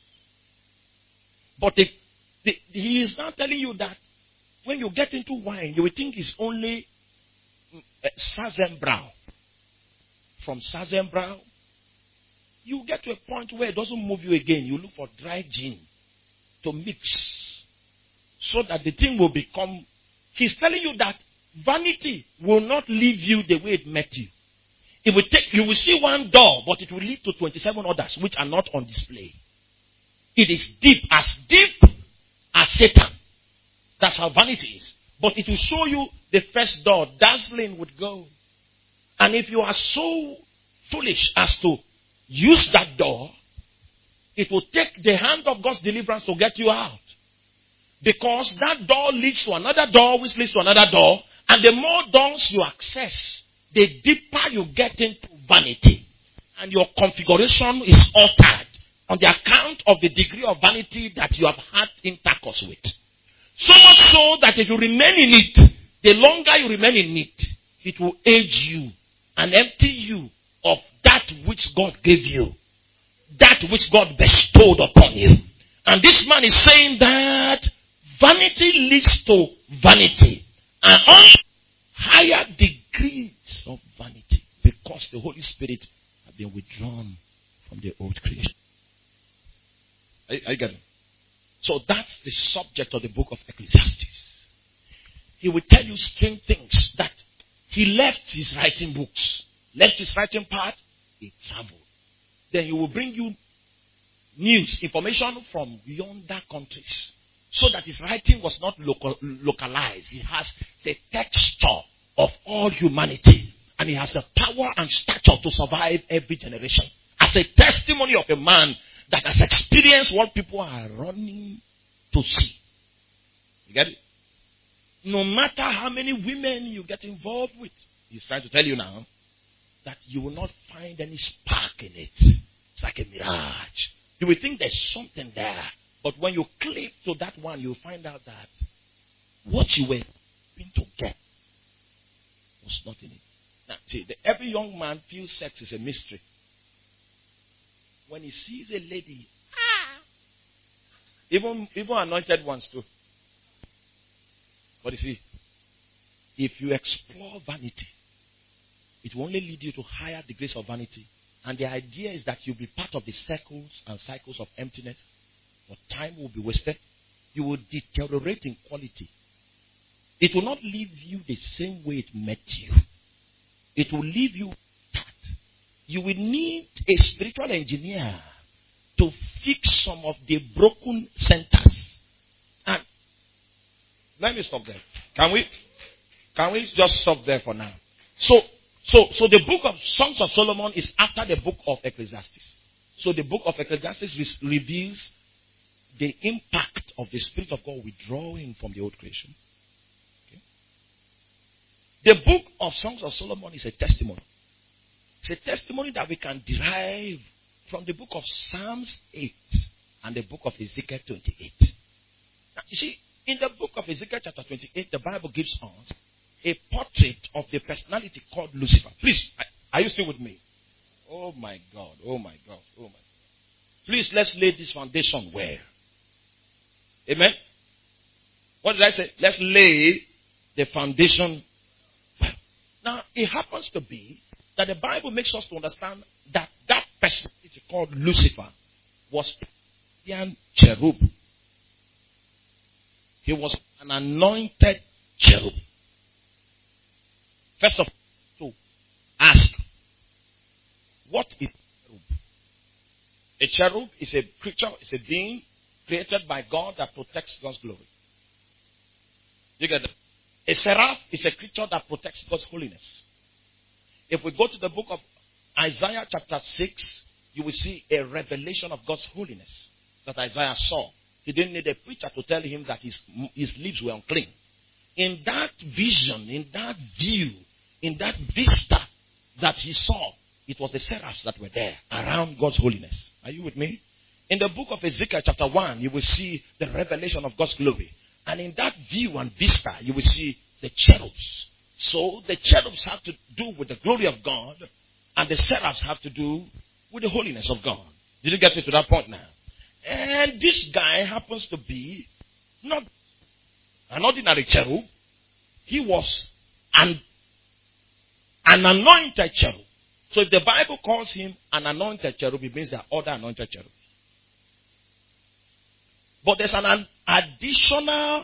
But the, the, he is not telling you that when you get into wine, you will think it's only uh, Sazenbrau. From Sazenbrau, you get to a point where it doesn't move you again. You look for dry gin to mix so that the thing will become. He's telling you that vanity will not leave you the way it met you. It will take, you will see one door, but it will lead to twenty-seven others which are not on display. It is deep, as deep as Satan. That's how vanity is. But it will show you the first door, dazzling with gold. And if you are so foolish as to use that door, it will take the hand of God's deliverance to get you out. Because that door leads to another door, which leads to another door. And the more doors you access, the deeper you get into vanity. And your configuration is altered on the account of the degree of vanity that you have had intercourse with. So much so that if you remain in it, the longer you remain in it, it will age you and empty you of that which God gave you. That which God bestowed upon you. And this man is saying that vanity leads to vanity. And on higher degrees of vanity. Because the Holy Spirit has been withdrawn from the old creation. Are you, are you getting? So that's the subject of the book of Ecclesiastes. He will tell you strange things that he left his writing books. Left his writing part, he traveled. Then he will bring you news, information from yonder countries. So that his writing was not local, localized. He has the texture of all humanity. And he has the power and stature to survive every generation. As a testimony of a man that has experienced what people are running to see. You get it? No matter how many women you get involved with, he's trying to tell you now that you will not find any spark in it. It's like a mirage. You will think there's something there. But when you cleave to that one, you'll find out that what you were hoping to get was not in it. Now, see, the, every young man feels sex is a mystery. When he sees a lady, ah, even, even anointed ones too. But you see, if you explore vanity, it will only lead you to higher degrees of vanity. And the idea is that you'll be part of the circles and cycles of emptiness. Your time will be wasted. You will deteriorate in quality. It will not leave you the same way it met you. It will leave you that. You will need a spiritual engineer to fix some of the broken centers. And let me stop there. Can we? Can we just stop there for now? So, so, so the book of Songs of Solomon is after the book of Ecclesiastes. So the book of Ecclesiastes reveals the impact of the Spirit of God withdrawing from the old creation. Okay. The book of Songs of Solomon is a testimony. It's a testimony that we can derive from the book of Psalms eight and the book of Ezekiel twenty-eight. Now, you see, in the book of Ezekiel chapter twenty-eight, the Bible gives us a portrait of the personality called Lucifer. Please, are you still with me? Oh my God, oh my God, oh my God. Please, let's lay this foundation well. Amen? What did I say? Let's lay the foundation well. Now, it happens to be that the Bible makes us to understand that that personality called Lucifer was a cherub. He was an anointed cherub. First of all, to ask, what is a cherub? A cherub is a creature, is a being created by God that protects God's glory. You get that? A seraph is a creature that protects God's holiness. If we go to the book of Isaiah chapter six, you will see a revelation of God's holiness that Isaiah saw. He didn't need a preacher to tell him that his, his lips were unclean. In that vision, in that view, in that vista that he saw, it was the seraphs that were there around God's holiness. Are you with me? In the book of Ezekiel chapter one, you will see the revelation of God's glory. And in that view and vista, you will see the cherubs. So the cherubs have to do with the glory of God, and the seraphs have to do with the holiness of God. Did you get it to that point now? And this guy happens to be not an ordinary cherub. He was an, an anointed cherub. So if the Bible calls him an anointed cherub, it means there are other anointed cherubs. But there's an additional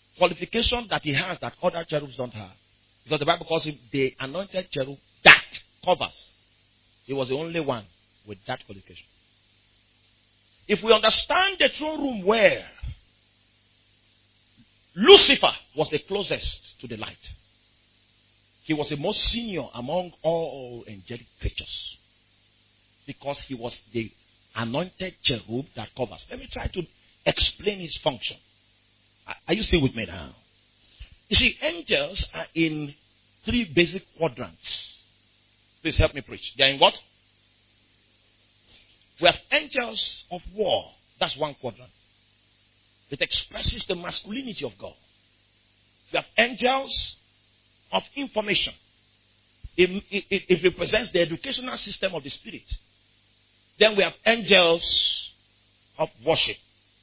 qualification that he has that other cherubs don't have. Because the Bible calls him the anointed cherub that covers. He was the only one with that qualification. If we understand the throne room well, Lucifer was the closest to the light. He was the most senior among all angelic creatures because he was the anointed cherub that covers. Let me try to explain his function. Are you still with me now? You see, angels are in three basic quadrants. Please help me preach. They are in what? We have angels of war. That's one quadrant. It expresses the masculinity of God. We have angels of information. It, it, it represents the educational system of the spirit. Then we have angels of worship.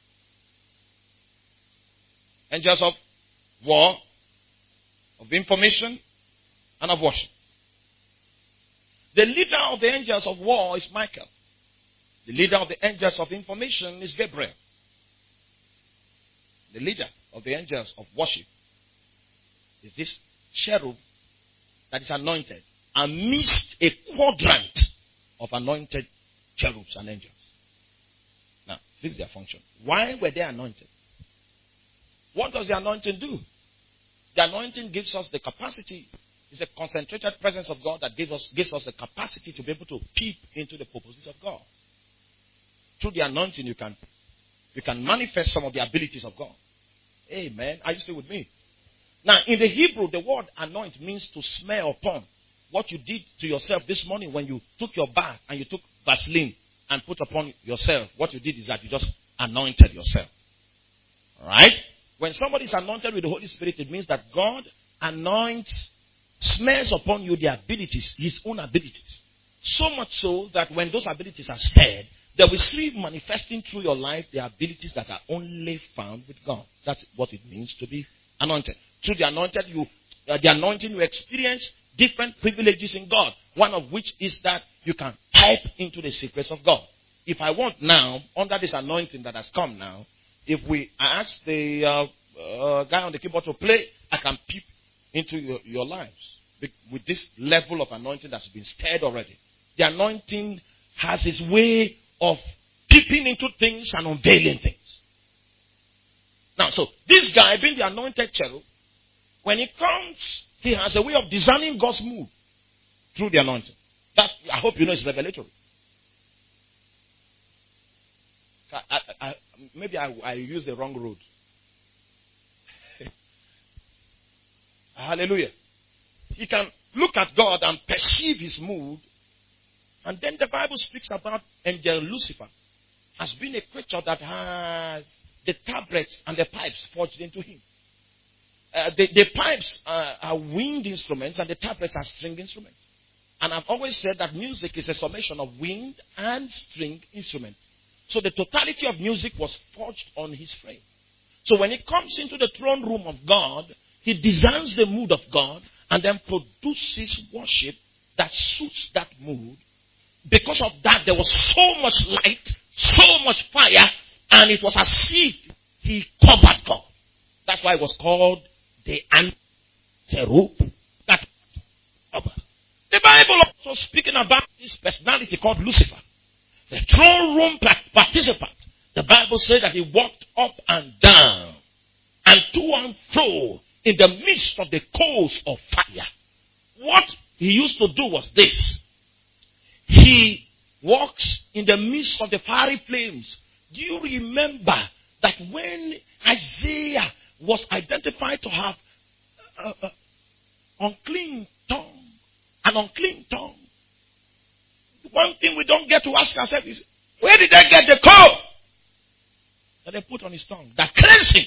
Angels of war, of information, and of worship. The leader of the angels of war is Michael. The leader of the angels of information is Gabriel. The leader of the angels of worship is this cherub that is anointed amidst a quadrant of anointed cherubs and angels. Now, this is their function. Why were they anointed? What does the anointing do? The anointing gives us the capacity. It's the concentrated presence of God that gives us, gives us the capacity to be able to peep into the purposes of God. Through the anointing, you can, you can manifest some of the abilities of God. Amen. Are you still with me? Now, in the Hebrew, the word anoint means to smear upon. What you did to yourself this morning when you took your bath and you took Vaseline and put upon yourself, what you did is that you just anointed yourself. Alright? When somebody is anointed with the Holy Spirit, it means that God anoints, smears upon you the abilities, his own abilities. So much so that when those abilities are stirred, they will see manifesting through your life the abilities that are only found with God. That's what it means to be anointed. Through the anointed, you, uh, the anointing, you experience different privileges in God. One of which is that you can type into the secrets of God. If I want now, under this anointing that has come now, if we ask the uh, uh, guy on the keyboard to play, I can peep into your, your lives with this level of anointing that's been stirred already. The anointing has its way of peeping into things and unveiling things. Now, so this guy, being the anointed cherub, when he comes, he has a way of discerning God's mood through the anointing. That's, I hope you know it's revelatory. I, I, I, maybe I, I used the wrong road. Hallelujah. He can look at God and perceive his mood. And then the Bible speaks about angel Lucifer as being a creature that has the tabrets and the pipes forged into him. Uh, the, the pipes uh, are wind instruments and the tabrets are string instruments. And I've always said that music is a summation of wind and string instruments. So the totality of music was forged on his frame. So when he comes into the throne room of God, he discerns the mood of God and then produces worship that suits that mood. Because of that, there was so much light, so much fire, and it was as if he covered God. That's why it was called the cherub that covered. The Bible also speaking about this personality called Lucifer, the throne room participant. The Bible says that he walked up and down and to and fro in the midst of the coals of fire. What he used to do was this. He walks in the midst of the fiery flames. Do you remember that when Isaiah was identified to have uh, uh, unclean tongue, an unclean tongue, one thing we don't get to ask ourselves is, where did they get the coal that they put on his tongue? That cleansing.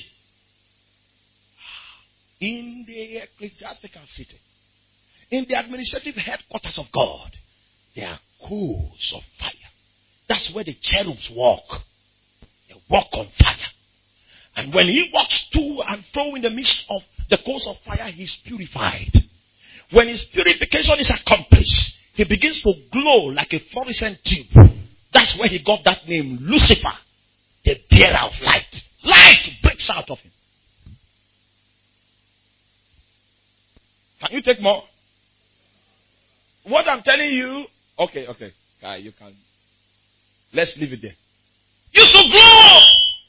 In the ecclesiastical city, in the administrative headquarters of God, there are coals of fire. That's where the cherubs walk. They walk on fire. And when he walks to and fro in the midst of the coals of fire, he is purified. When his purification is accomplished, he begins to glow like a fluorescent tube. That's where he got that name, Lucifer, the bearer of light. Light breaks out of him. Can you take more? what I'm telling you, okay, okay, uh, you can, let's leave it there. You should grow.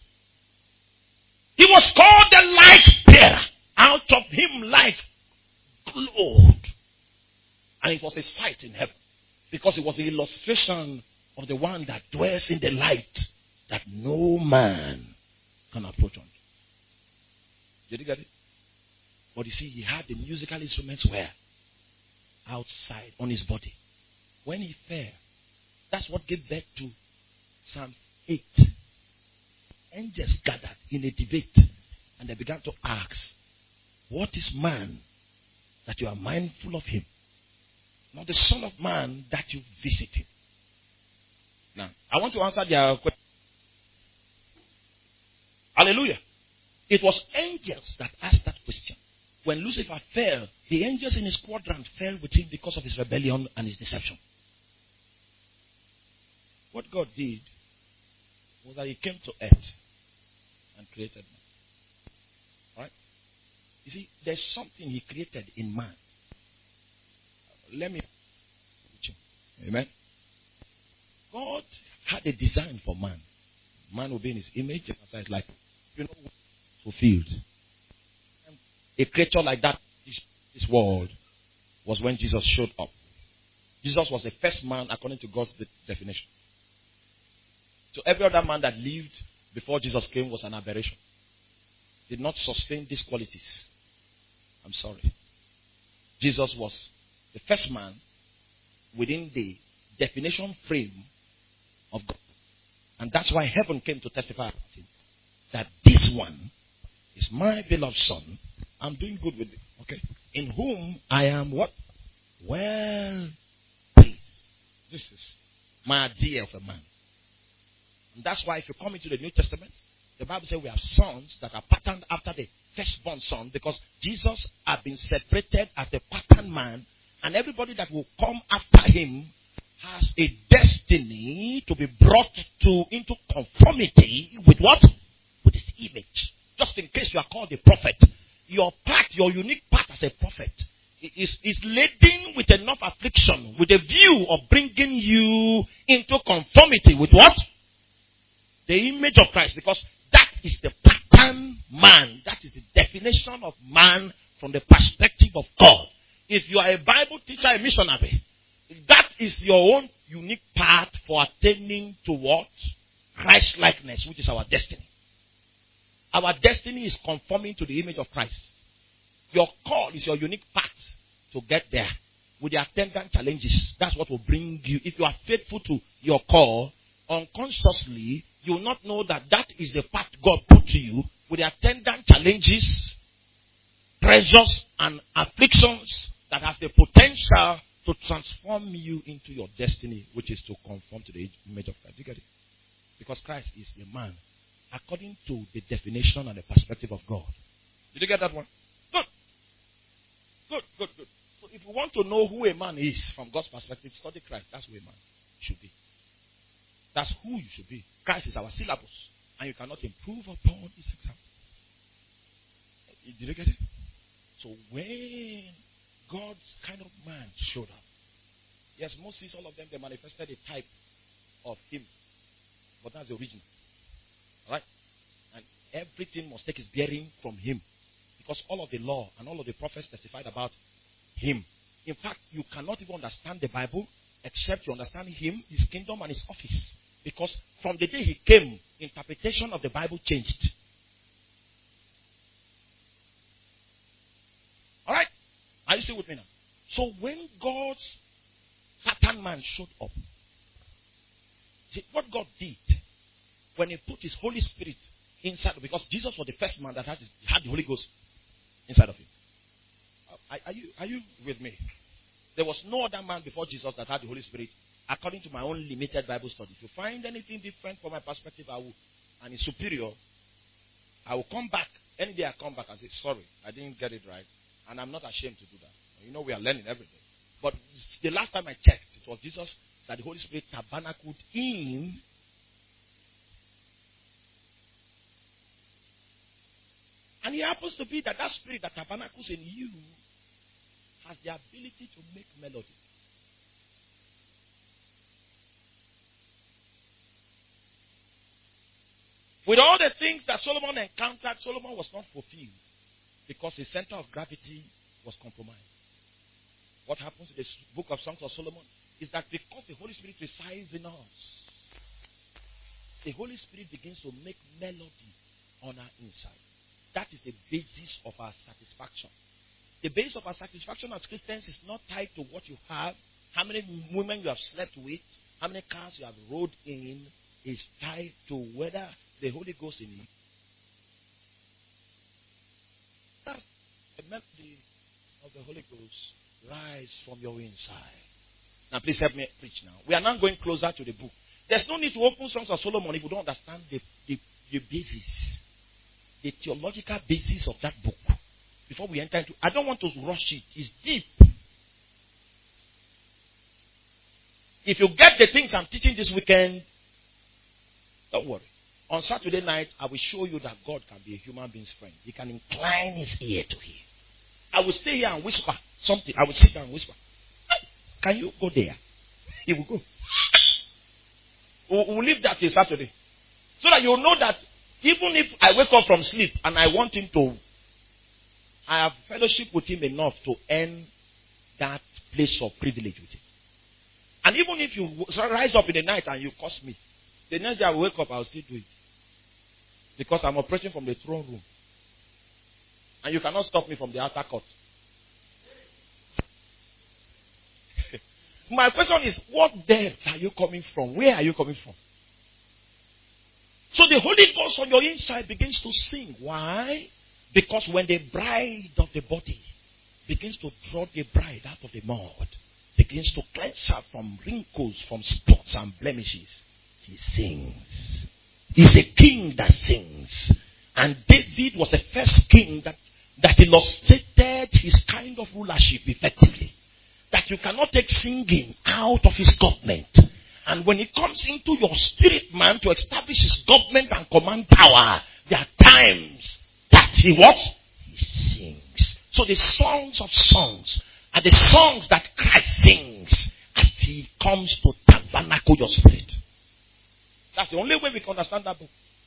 He was called the light bearer. Out of him light glowed. And it was a sight in heaven. Because it was an illustration of the one that dwells in the light that no man can approach unto. Did you get it? But you see, he had the musical instruments where? Outside, on his body. When he fell, that's what gave birth to Psalm eight. Angels gathered in a debate and they began to ask, what is man that you are mindful of him? Not the Son of Man that you visit him. Now, I want to answer their question. Hallelujah. It was angels that asked that question. When Lucifer fell, the angels in his quadrant fell with him because of his rebellion and his deception. What God did was that he came to earth and created man. Right? You see, there's something he created in man. Let me. Amen. God had a design for man. Man will be in his image. It's like, you know, fulfilled. A creature like that, this, this world, was when Jesus showed up. Jesus was the first man according to God's de- definition. So every other man that lived before Jesus came was an aberration. Did not sustain these qualities. I'm sorry. Jesus was the first man within the definition frame of God. And that's why heaven came to testify about him. That this one is my beloved son. I'm doing good with it. Okay. In whom I am what? Well pleased. This is my idea of a man. And that's why if you come into the New Testament, the Bible says we have sons that are patterned after the firstborn son, because Jesus had been separated as the pattern man, and everybody that will come after him has a destiny to be brought to into conformity with what? With his image. Just in case you are called a prophet, your part, your unique part as a prophet is, is laden with enough affliction with a view of bringing you into conformity with what? The image of Christ. Because that is the pattern man. That is the definition of man from the perspective of God. If you are a Bible teacher, a missionary, that is your own unique path for attaining to what? Christ-likeness, which is our destiny. Our destiny is conforming to the image of Christ. Your call is your unique path to get there with the attendant challenges. That's what will bring you. If you are faithful to your call, unconsciously, you will not know that that is the path God put to you with the attendant challenges, pressures, and afflictions that has the potential to transform you into your destiny, which is to conform to the image of Christ. You get it? Because Christ is the man according to the definition and the perspective of God. Did you get that one? Good. Good, good, good. So if you want to know who a man is from God's perspective, study Christ. That's who a man should be. That's who you should be. Christ is our syllabus. And you cannot improve upon this example. Did you get it? So when God's kind of man showed up, yes, Moses, all of them, they manifested a type of him. But that's the original. Right? And everything must take its bearing from him. Because all of the law and all of the prophets testified about him. In fact, you cannot even understand the Bible except you understand him, his kingdom, and his office. Because from the day he came, interpretation of the Bible changed. Alright? Are you still with me now? So when God's pattern man showed up, see, what God did when he put his Holy Spirit inside, because Jesus was the first man that has his, had the Holy Ghost inside of him. Are, are, you, are you with me? There was no other man before Jesus that had the Holy Spirit, according to my own limited Bible study. If you find anything different from my perspective, I will, and it's superior, I will come back. Any day I come back and say, sorry, I didn't get it right. And I'm not ashamed to do that. You know, we are learning every day. But the last time I checked, it was Jesus that the Holy Spirit tabernacled in. And it happens to be that that spirit that tabernacles in you has the ability to make melody. With all the things that Solomon encountered, Solomon was not fulfilled because his center of gravity was compromised. What happens in the book of Songs of Solomon is that because the Holy Spirit resides in us, the Holy Spirit begins to make melody on our inside. That is the basis of our satisfaction. The base of our satisfaction as Christians is not tied to what you have, how many women you have slept with, how many cars you have rode in. Is tied to whether the Holy Ghost in you. That's the melody of the Holy Ghost rise from your inside. Now please help me preach now. We are now going closer to the book. There's no need to open Songs of Solomon if you don't understand the, the, the basis, the theological basis of that book. Before we enter into, I don't want to rush it. It's deep. If you get the things I'm teaching this weekend, don't worry. On Saturday night, I will show you that God can be a human being's friend. He can incline his ear to hear. I will stay here and whisper something. I will sit down and whisper. Can you go there? He will go. We'll, we'll leave that till Saturday. So that you'll know that even if I wake up from sleep and I want him to, I have fellowship with him enough to earn that place of privilege with him. And even if you rise up in the night and you curse me, the next day I wake up, I'll still do it. Because I'm operating from the throne room. And you cannot stop me from the outer court. My question is, what depth are you coming from? Where are you coming from? So the Holy Ghost on your inside begins to sing. Why? Because when the bride of the body begins to draw the bride out of the mud, begins to cleanse her from wrinkles, from spots and blemishes, he sings. He's a king that sings. And David was the first king that, that illustrated his kind of rulership effectively. That you cannot take singing out of his government. And when it comes into your spirit man to establish his government and command power, there are times that he what? He sings. So the songs of songs are the songs that Christ sings as he comes to tabernacle your spirit. That's the only way we can understand that book.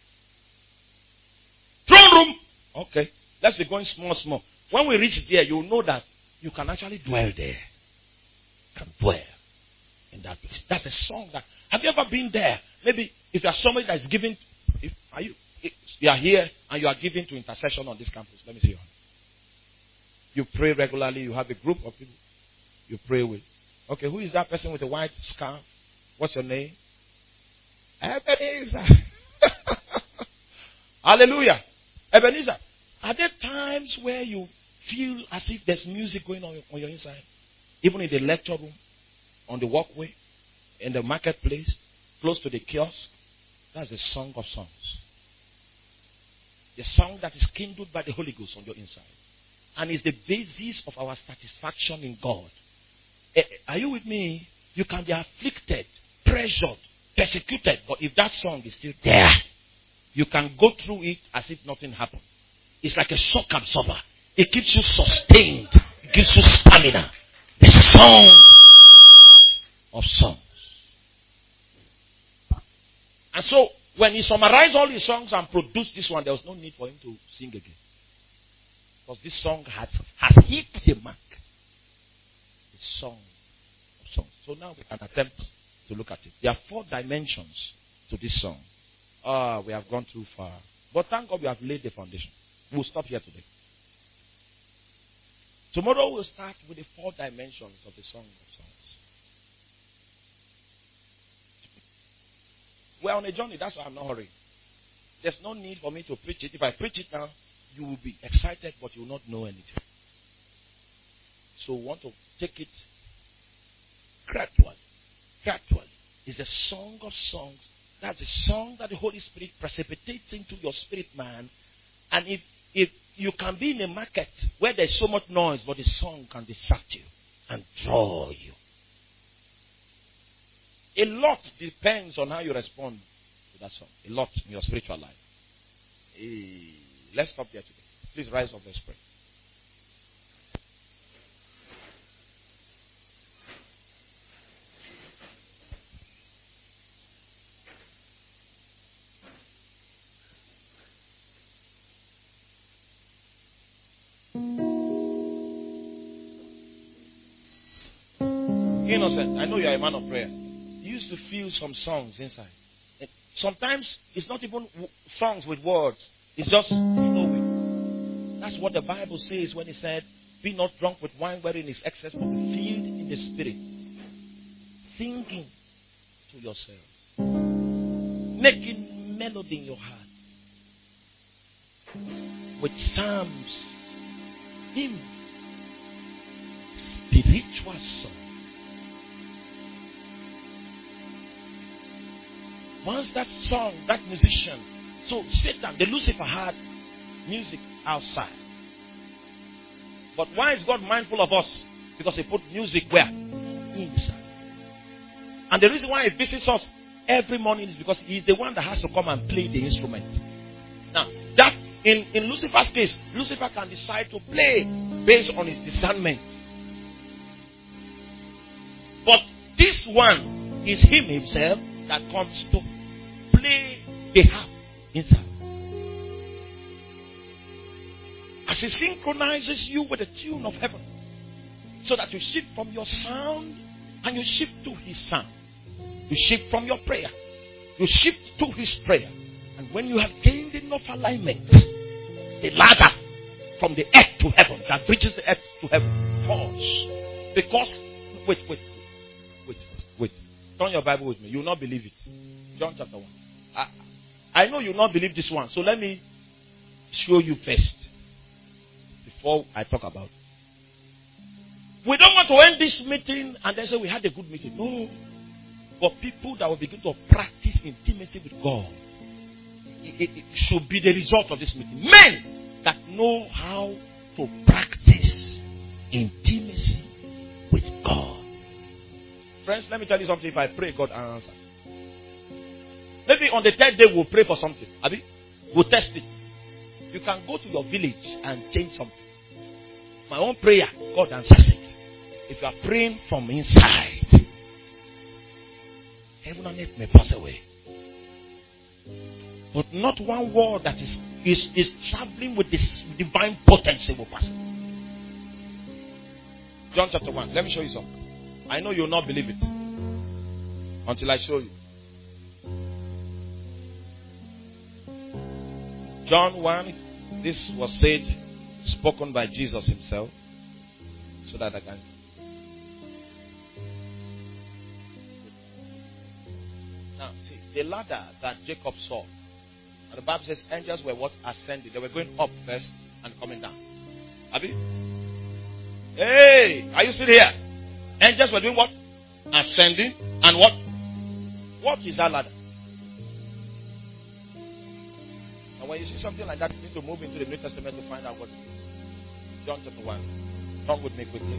Throne room. Okay. Let's be going small, small. When we reach there, you'll know that you can actually dwell there. You can dwell in that place. That's a song that. Have you ever been there? Maybe if you are somebody that is giving. If, are you? If you are here and you are giving to intercession on this campus. Let me see you. You pray regularly. You have a group of people you pray with. Okay, who is that person with the white scarf? What's your name? Ebenezer. Hallelujah. Ebenezer. Are there times where you feel as if there's music going on on your inside? Even in the lecture room, on the walkway, in the marketplace, close to the kiosk? That's the song of songs. The song that is kindled by the Holy Ghost on your inside. And is the basis of our satisfaction in God. Are you with me? You can be afflicted, pressured, persecuted, but if that song is still there, you can go through it as if nothing happened. It's like a shock absorber. It keeps you sustained. It gives you stamina. The song of songs. And so, when he summarized all his songs and produced this one, there was no need for him to sing again. Because this song has, has hit the mark. The song of songs. So now we can attempt to look at it. There are four dimensions to this song. Ah, we have gone too far. But thank God we have laid the foundation. We'll stop here today. Tomorrow we'll start with the four dimensions of the song of songs. We're on a journey, that's why I'm not hurrying. There's no need for me to preach it. If I preach it now, you will be excited, but you will not know anything. So we want to take it gradually. Gradually. It's a song of songs. That's a song that the Holy Spirit precipitates into your spirit man. And if, if you can be in a market where there's so much noise, but the song can distract you and draw you. A lot depends on how you respond to that song. A lot in your spiritual life. Hey, let's stop here today. Please rise up, let's pray. Innocent, I know you are a man of prayer. You used to feel some songs inside. Sometimes it's not even songs with words. It's just flowing. That's what the Bible says when it said, be not drunk with wine wherein is excess, but be filled in the Spirit. Singing to yourself. Making melody in your heart. With psalms. Hymns. Spiritual songs. Once that song, that musician, so Satan, the Lucifer had music outside. But why is God mindful of us? Because he put music where? Inside. And the reason why he visits us every morning is because he is the one that has to come and play the instrument. Now, that in, in Lucifer's case, Lucifer can decide to play based on his discernment. But this one is him himself that comes to play the harp inside. As he synchronizes you with the tune of heaven, so that you shift from your sound and you shift to his sound. You shift from your prayer, you shift to his prayer. And when you have gained enough alignment, the ladder from the earth to heaven that reaches the earth to heaven falls. Because, wait, wait, wait, wait. Turn your Bible with me. You will not believe it. John chapter one. I, I know you will not believe this one. So let me show you first. Before I talk about it. We don't want to end this meeting and then say we had a good meeting. No. But people that will begin to practice intimacy with God. It, it, it should be the result of this meeting. Men that know how to practice intimacy with God. Friends, let me tell you something. If I pray, God answers. Maybe on the third day we'll pray for something. Abi? We'll test it. You can go to your village and change something. My own prayer, God answers it. If you are praying from inside, heaven and earth may pass away. But not one word that is, is, is traveling with this divine potency will pass. John chapter one. Let me show you something. I know you will not believe it until I show you. John one. This was said, spoken by Jesus himself. So that I can. Now, see, the ladder that Jacob saw. And the Bible says angels were what? Ascending. They were going up first and coming down. Abi? Hey, are you still here? Angels were doing what? Ascending. And what? What is that ladder? And when you see something like that, you need to move into the New Testament to find out what it is. John chapter one. Come with me quickly.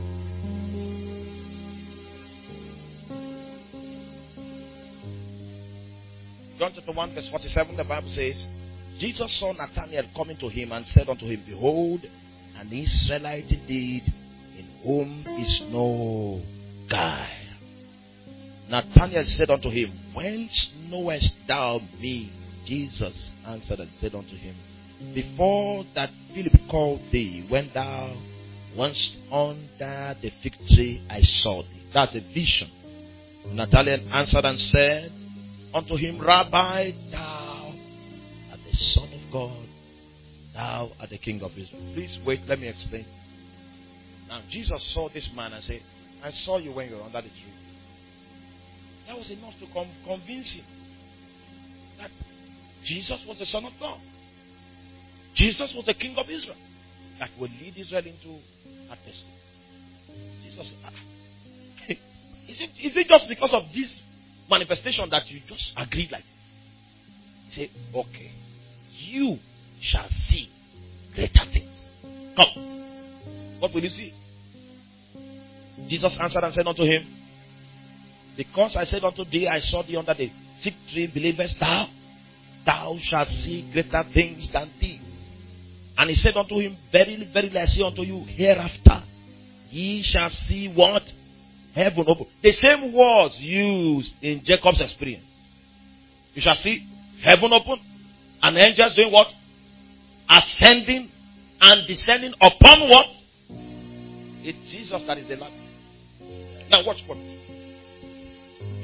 John chapter one verse forty-seven, the Bible says, Jesus saw Nathanael coming to him and said unto him, behold, an Israelite indeed, in whom is no guile. Nathanael said unto him, whence knowest thou me? Jesus answered and said unto him, before that Philip called thee, when thou wast under the fig tree, I saw thee. That's a vision. Nathanael answered and said unto him, Rabbi, thou art the Son of God, thou art the King of Israel. Please wait, let me explain. Now Jesus saw this man and said, I saw you when you were under the tree. That was enough to com- convince him that Jesus was the Son of God. Jesus was the King of Israel that would lead Israel into that destiny. Jesus said, ah, is it, is it just because of this manifestation that you just agreed like this? He said, okay, you shall see greater things. Come. What will you see? Jesus answered and said unto him, because I said unto thee, I saw thee under the fig tree, believest thou? Thou shalt see greater things than these. And he said unto him, verily, verily, I say unto you, hereafter ye shall see what? Heaven open. The same words used in Jacob's experience. You shall see heaven open, and angels doing what? Ascending and descending upon what? It's Jesus that is the Lamb. Now watch what.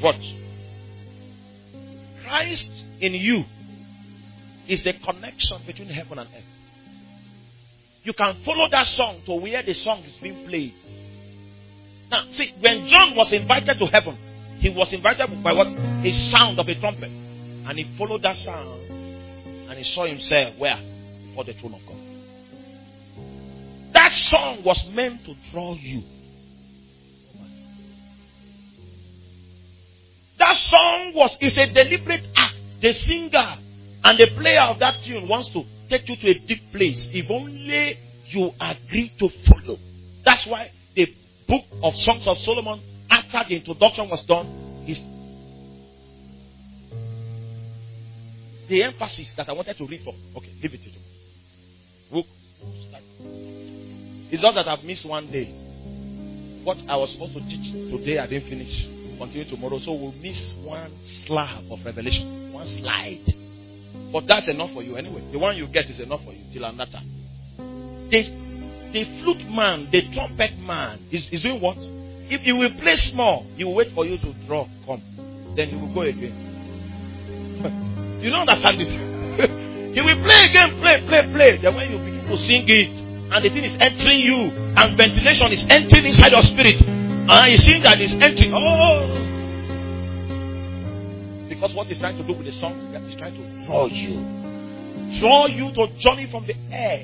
Watch. Christ in you is the connection between heaven and earth. You can follow that song to where the song is being played. Now, see, when John was invited to heaven, he was invited by what? A sound of a trumpet. And he followed that sound and he saw himself where? Before the throne of God. That song was meant to draw you. That song was is a deliberate act. The singer and the player of that tune wants to take you to a deep place. If only you agree to follow. That's why the book of Songs of Solomon, after the introduction was done, is the emphasis that I wanted to read from. Okay, leave it to you. We'll start. It's just that I've missed one day. What I was supposed to teach today, I didn't finish. Continue tomorrow. So we'll miss one slab of revelation. One slide. But that's enough for you anyway. The one you get is enough for you till another time. The, the flute man, the trumpet man is, is doing what? If he will play small, he will wait for you to draw, come. Then he will go again. You don't understand it. He will play again, play, play, play. Then when you begin to sing it, and the thing is entering you, and ventilation is entering inside your spirit, and you see that it's entering. Oh! Because what he's trying to do with the songs is that he's trying to draw you. Draw you to journey from the earth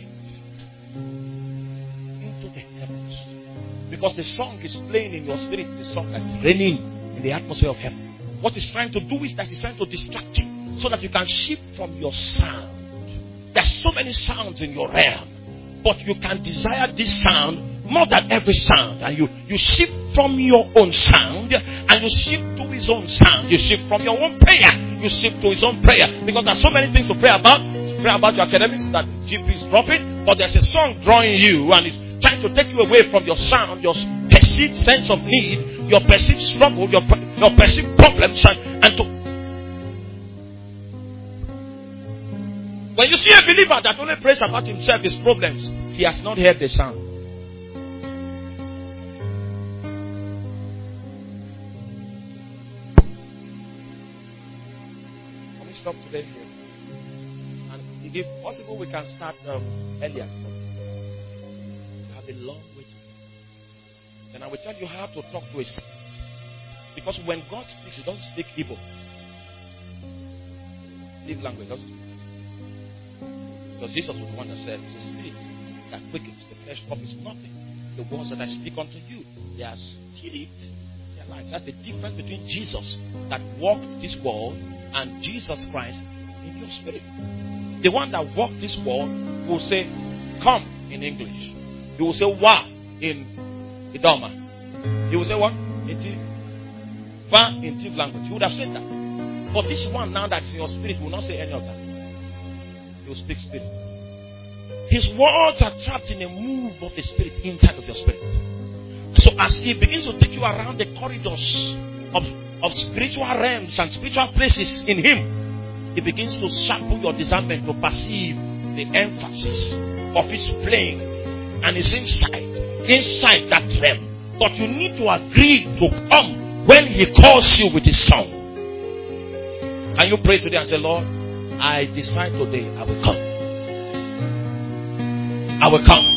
into the heavens. Because the song is playing in your spirit, the song that is reigning in the atmosphere of heaven. What he's trying to do is that he's trying to distract you so that you can shift from your sound. There's so many sounds in your realm, but you can desire this sound more than every sound, and you, you shift from your own sound and you shift to his own sound. You shift from your own prayer, you shift to his own prayer, because there's so many things to pray about. Pray about your academics that G P is dropping, but there's a song drawing you and it's trying to take you away from your sound, your perceived sense of need, your perceived struggle, your, your perceived problems, and, and to. When you see a believer that only prays about himself, his problems, he has not heard the sound. Let me stop today here. And if possible, we can start um, earlier. We have a long way to go. And I will tell you how to talk to a spirit. Because when God speaks, he doesn't speak evil. Live language, doesn't speak. Because Jesus was the one that said, it's a spirit that quickens, the flesh profits nothing. The words that I speak unto you, they are spirit, they are life. That's the difference between Jesus that walked this world and Jesus Christ in your spirit. The one that walked this world will say, come in English. He will say, wa in Idoma. He will say what? In Va in Tiv language. He would have said that. But this one now that's in your spirit will not say any of that. He will speak spirit. His words are trapped in a move of the spirit inside of your spirit. So as he begins to take you around the corridors of, of spiritual realms and spiritual places in him, he begins to sharpen your discernment to perceive the emphasis of his playing and his inside, inside that realm. But you need to agree to come when he calls you with his song. Can you pray today and say, Lord, I decide today I will come. I will come.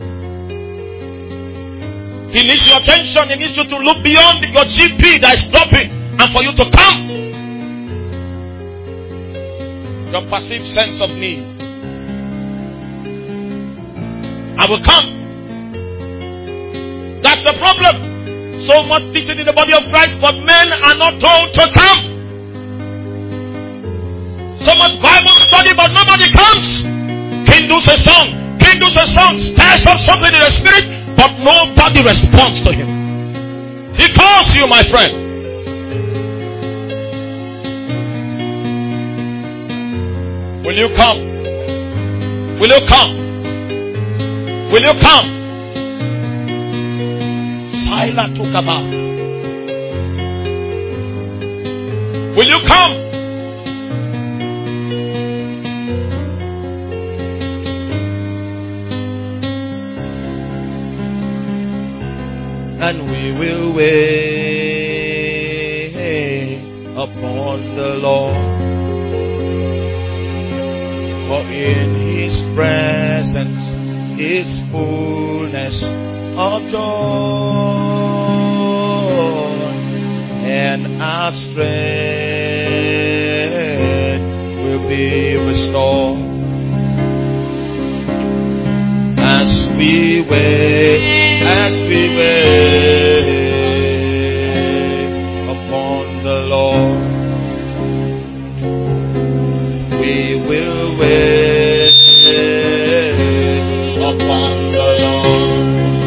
He needs your attention. He needs you to look beyond your G P that is dropping and for you to come. Your perceived sense of need. I will come. That's the problem. So much teaching in the body of Christ, but men are not told to come. So much Bible study, but nobody comes. King does a song. King does a song. Stirs up something in the spirit, but nobody responds to him. He calls you, my friend. Will you come? Will you come? Will you come? Silent to come out. Will you come? And we will wait. upon the Lord. For in His presence is fullness of joy, and our strength will be restored as we wait, as we wait upon the Lord. We will wait upon the Lord,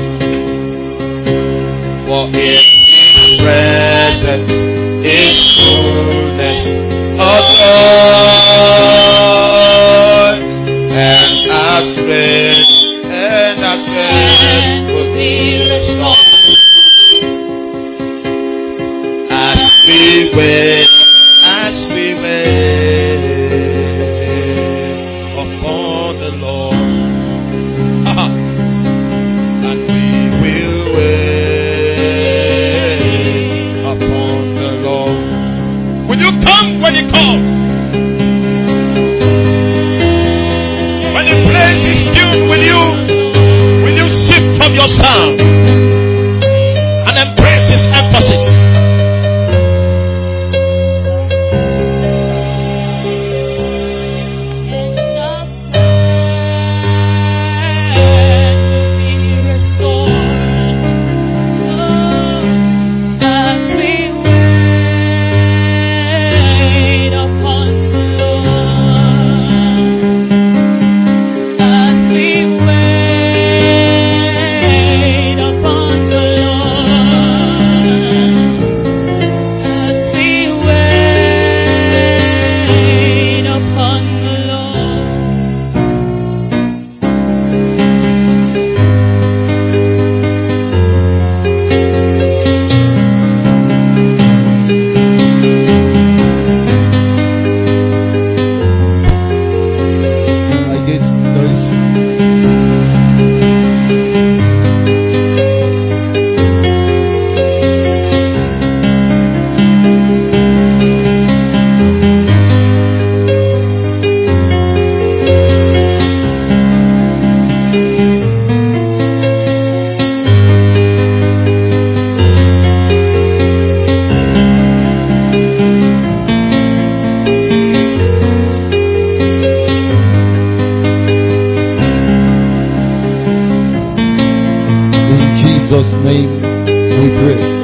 for in His presence is fullness of joy, and our strength, and our strength will be restored as we wait, as we wait upon the Lord. And we will wait upon the Lord. Will you come when He calls? When the place is tuned, will you will you shift from your sound and embrace His emphasis? In Jesus' name we pray.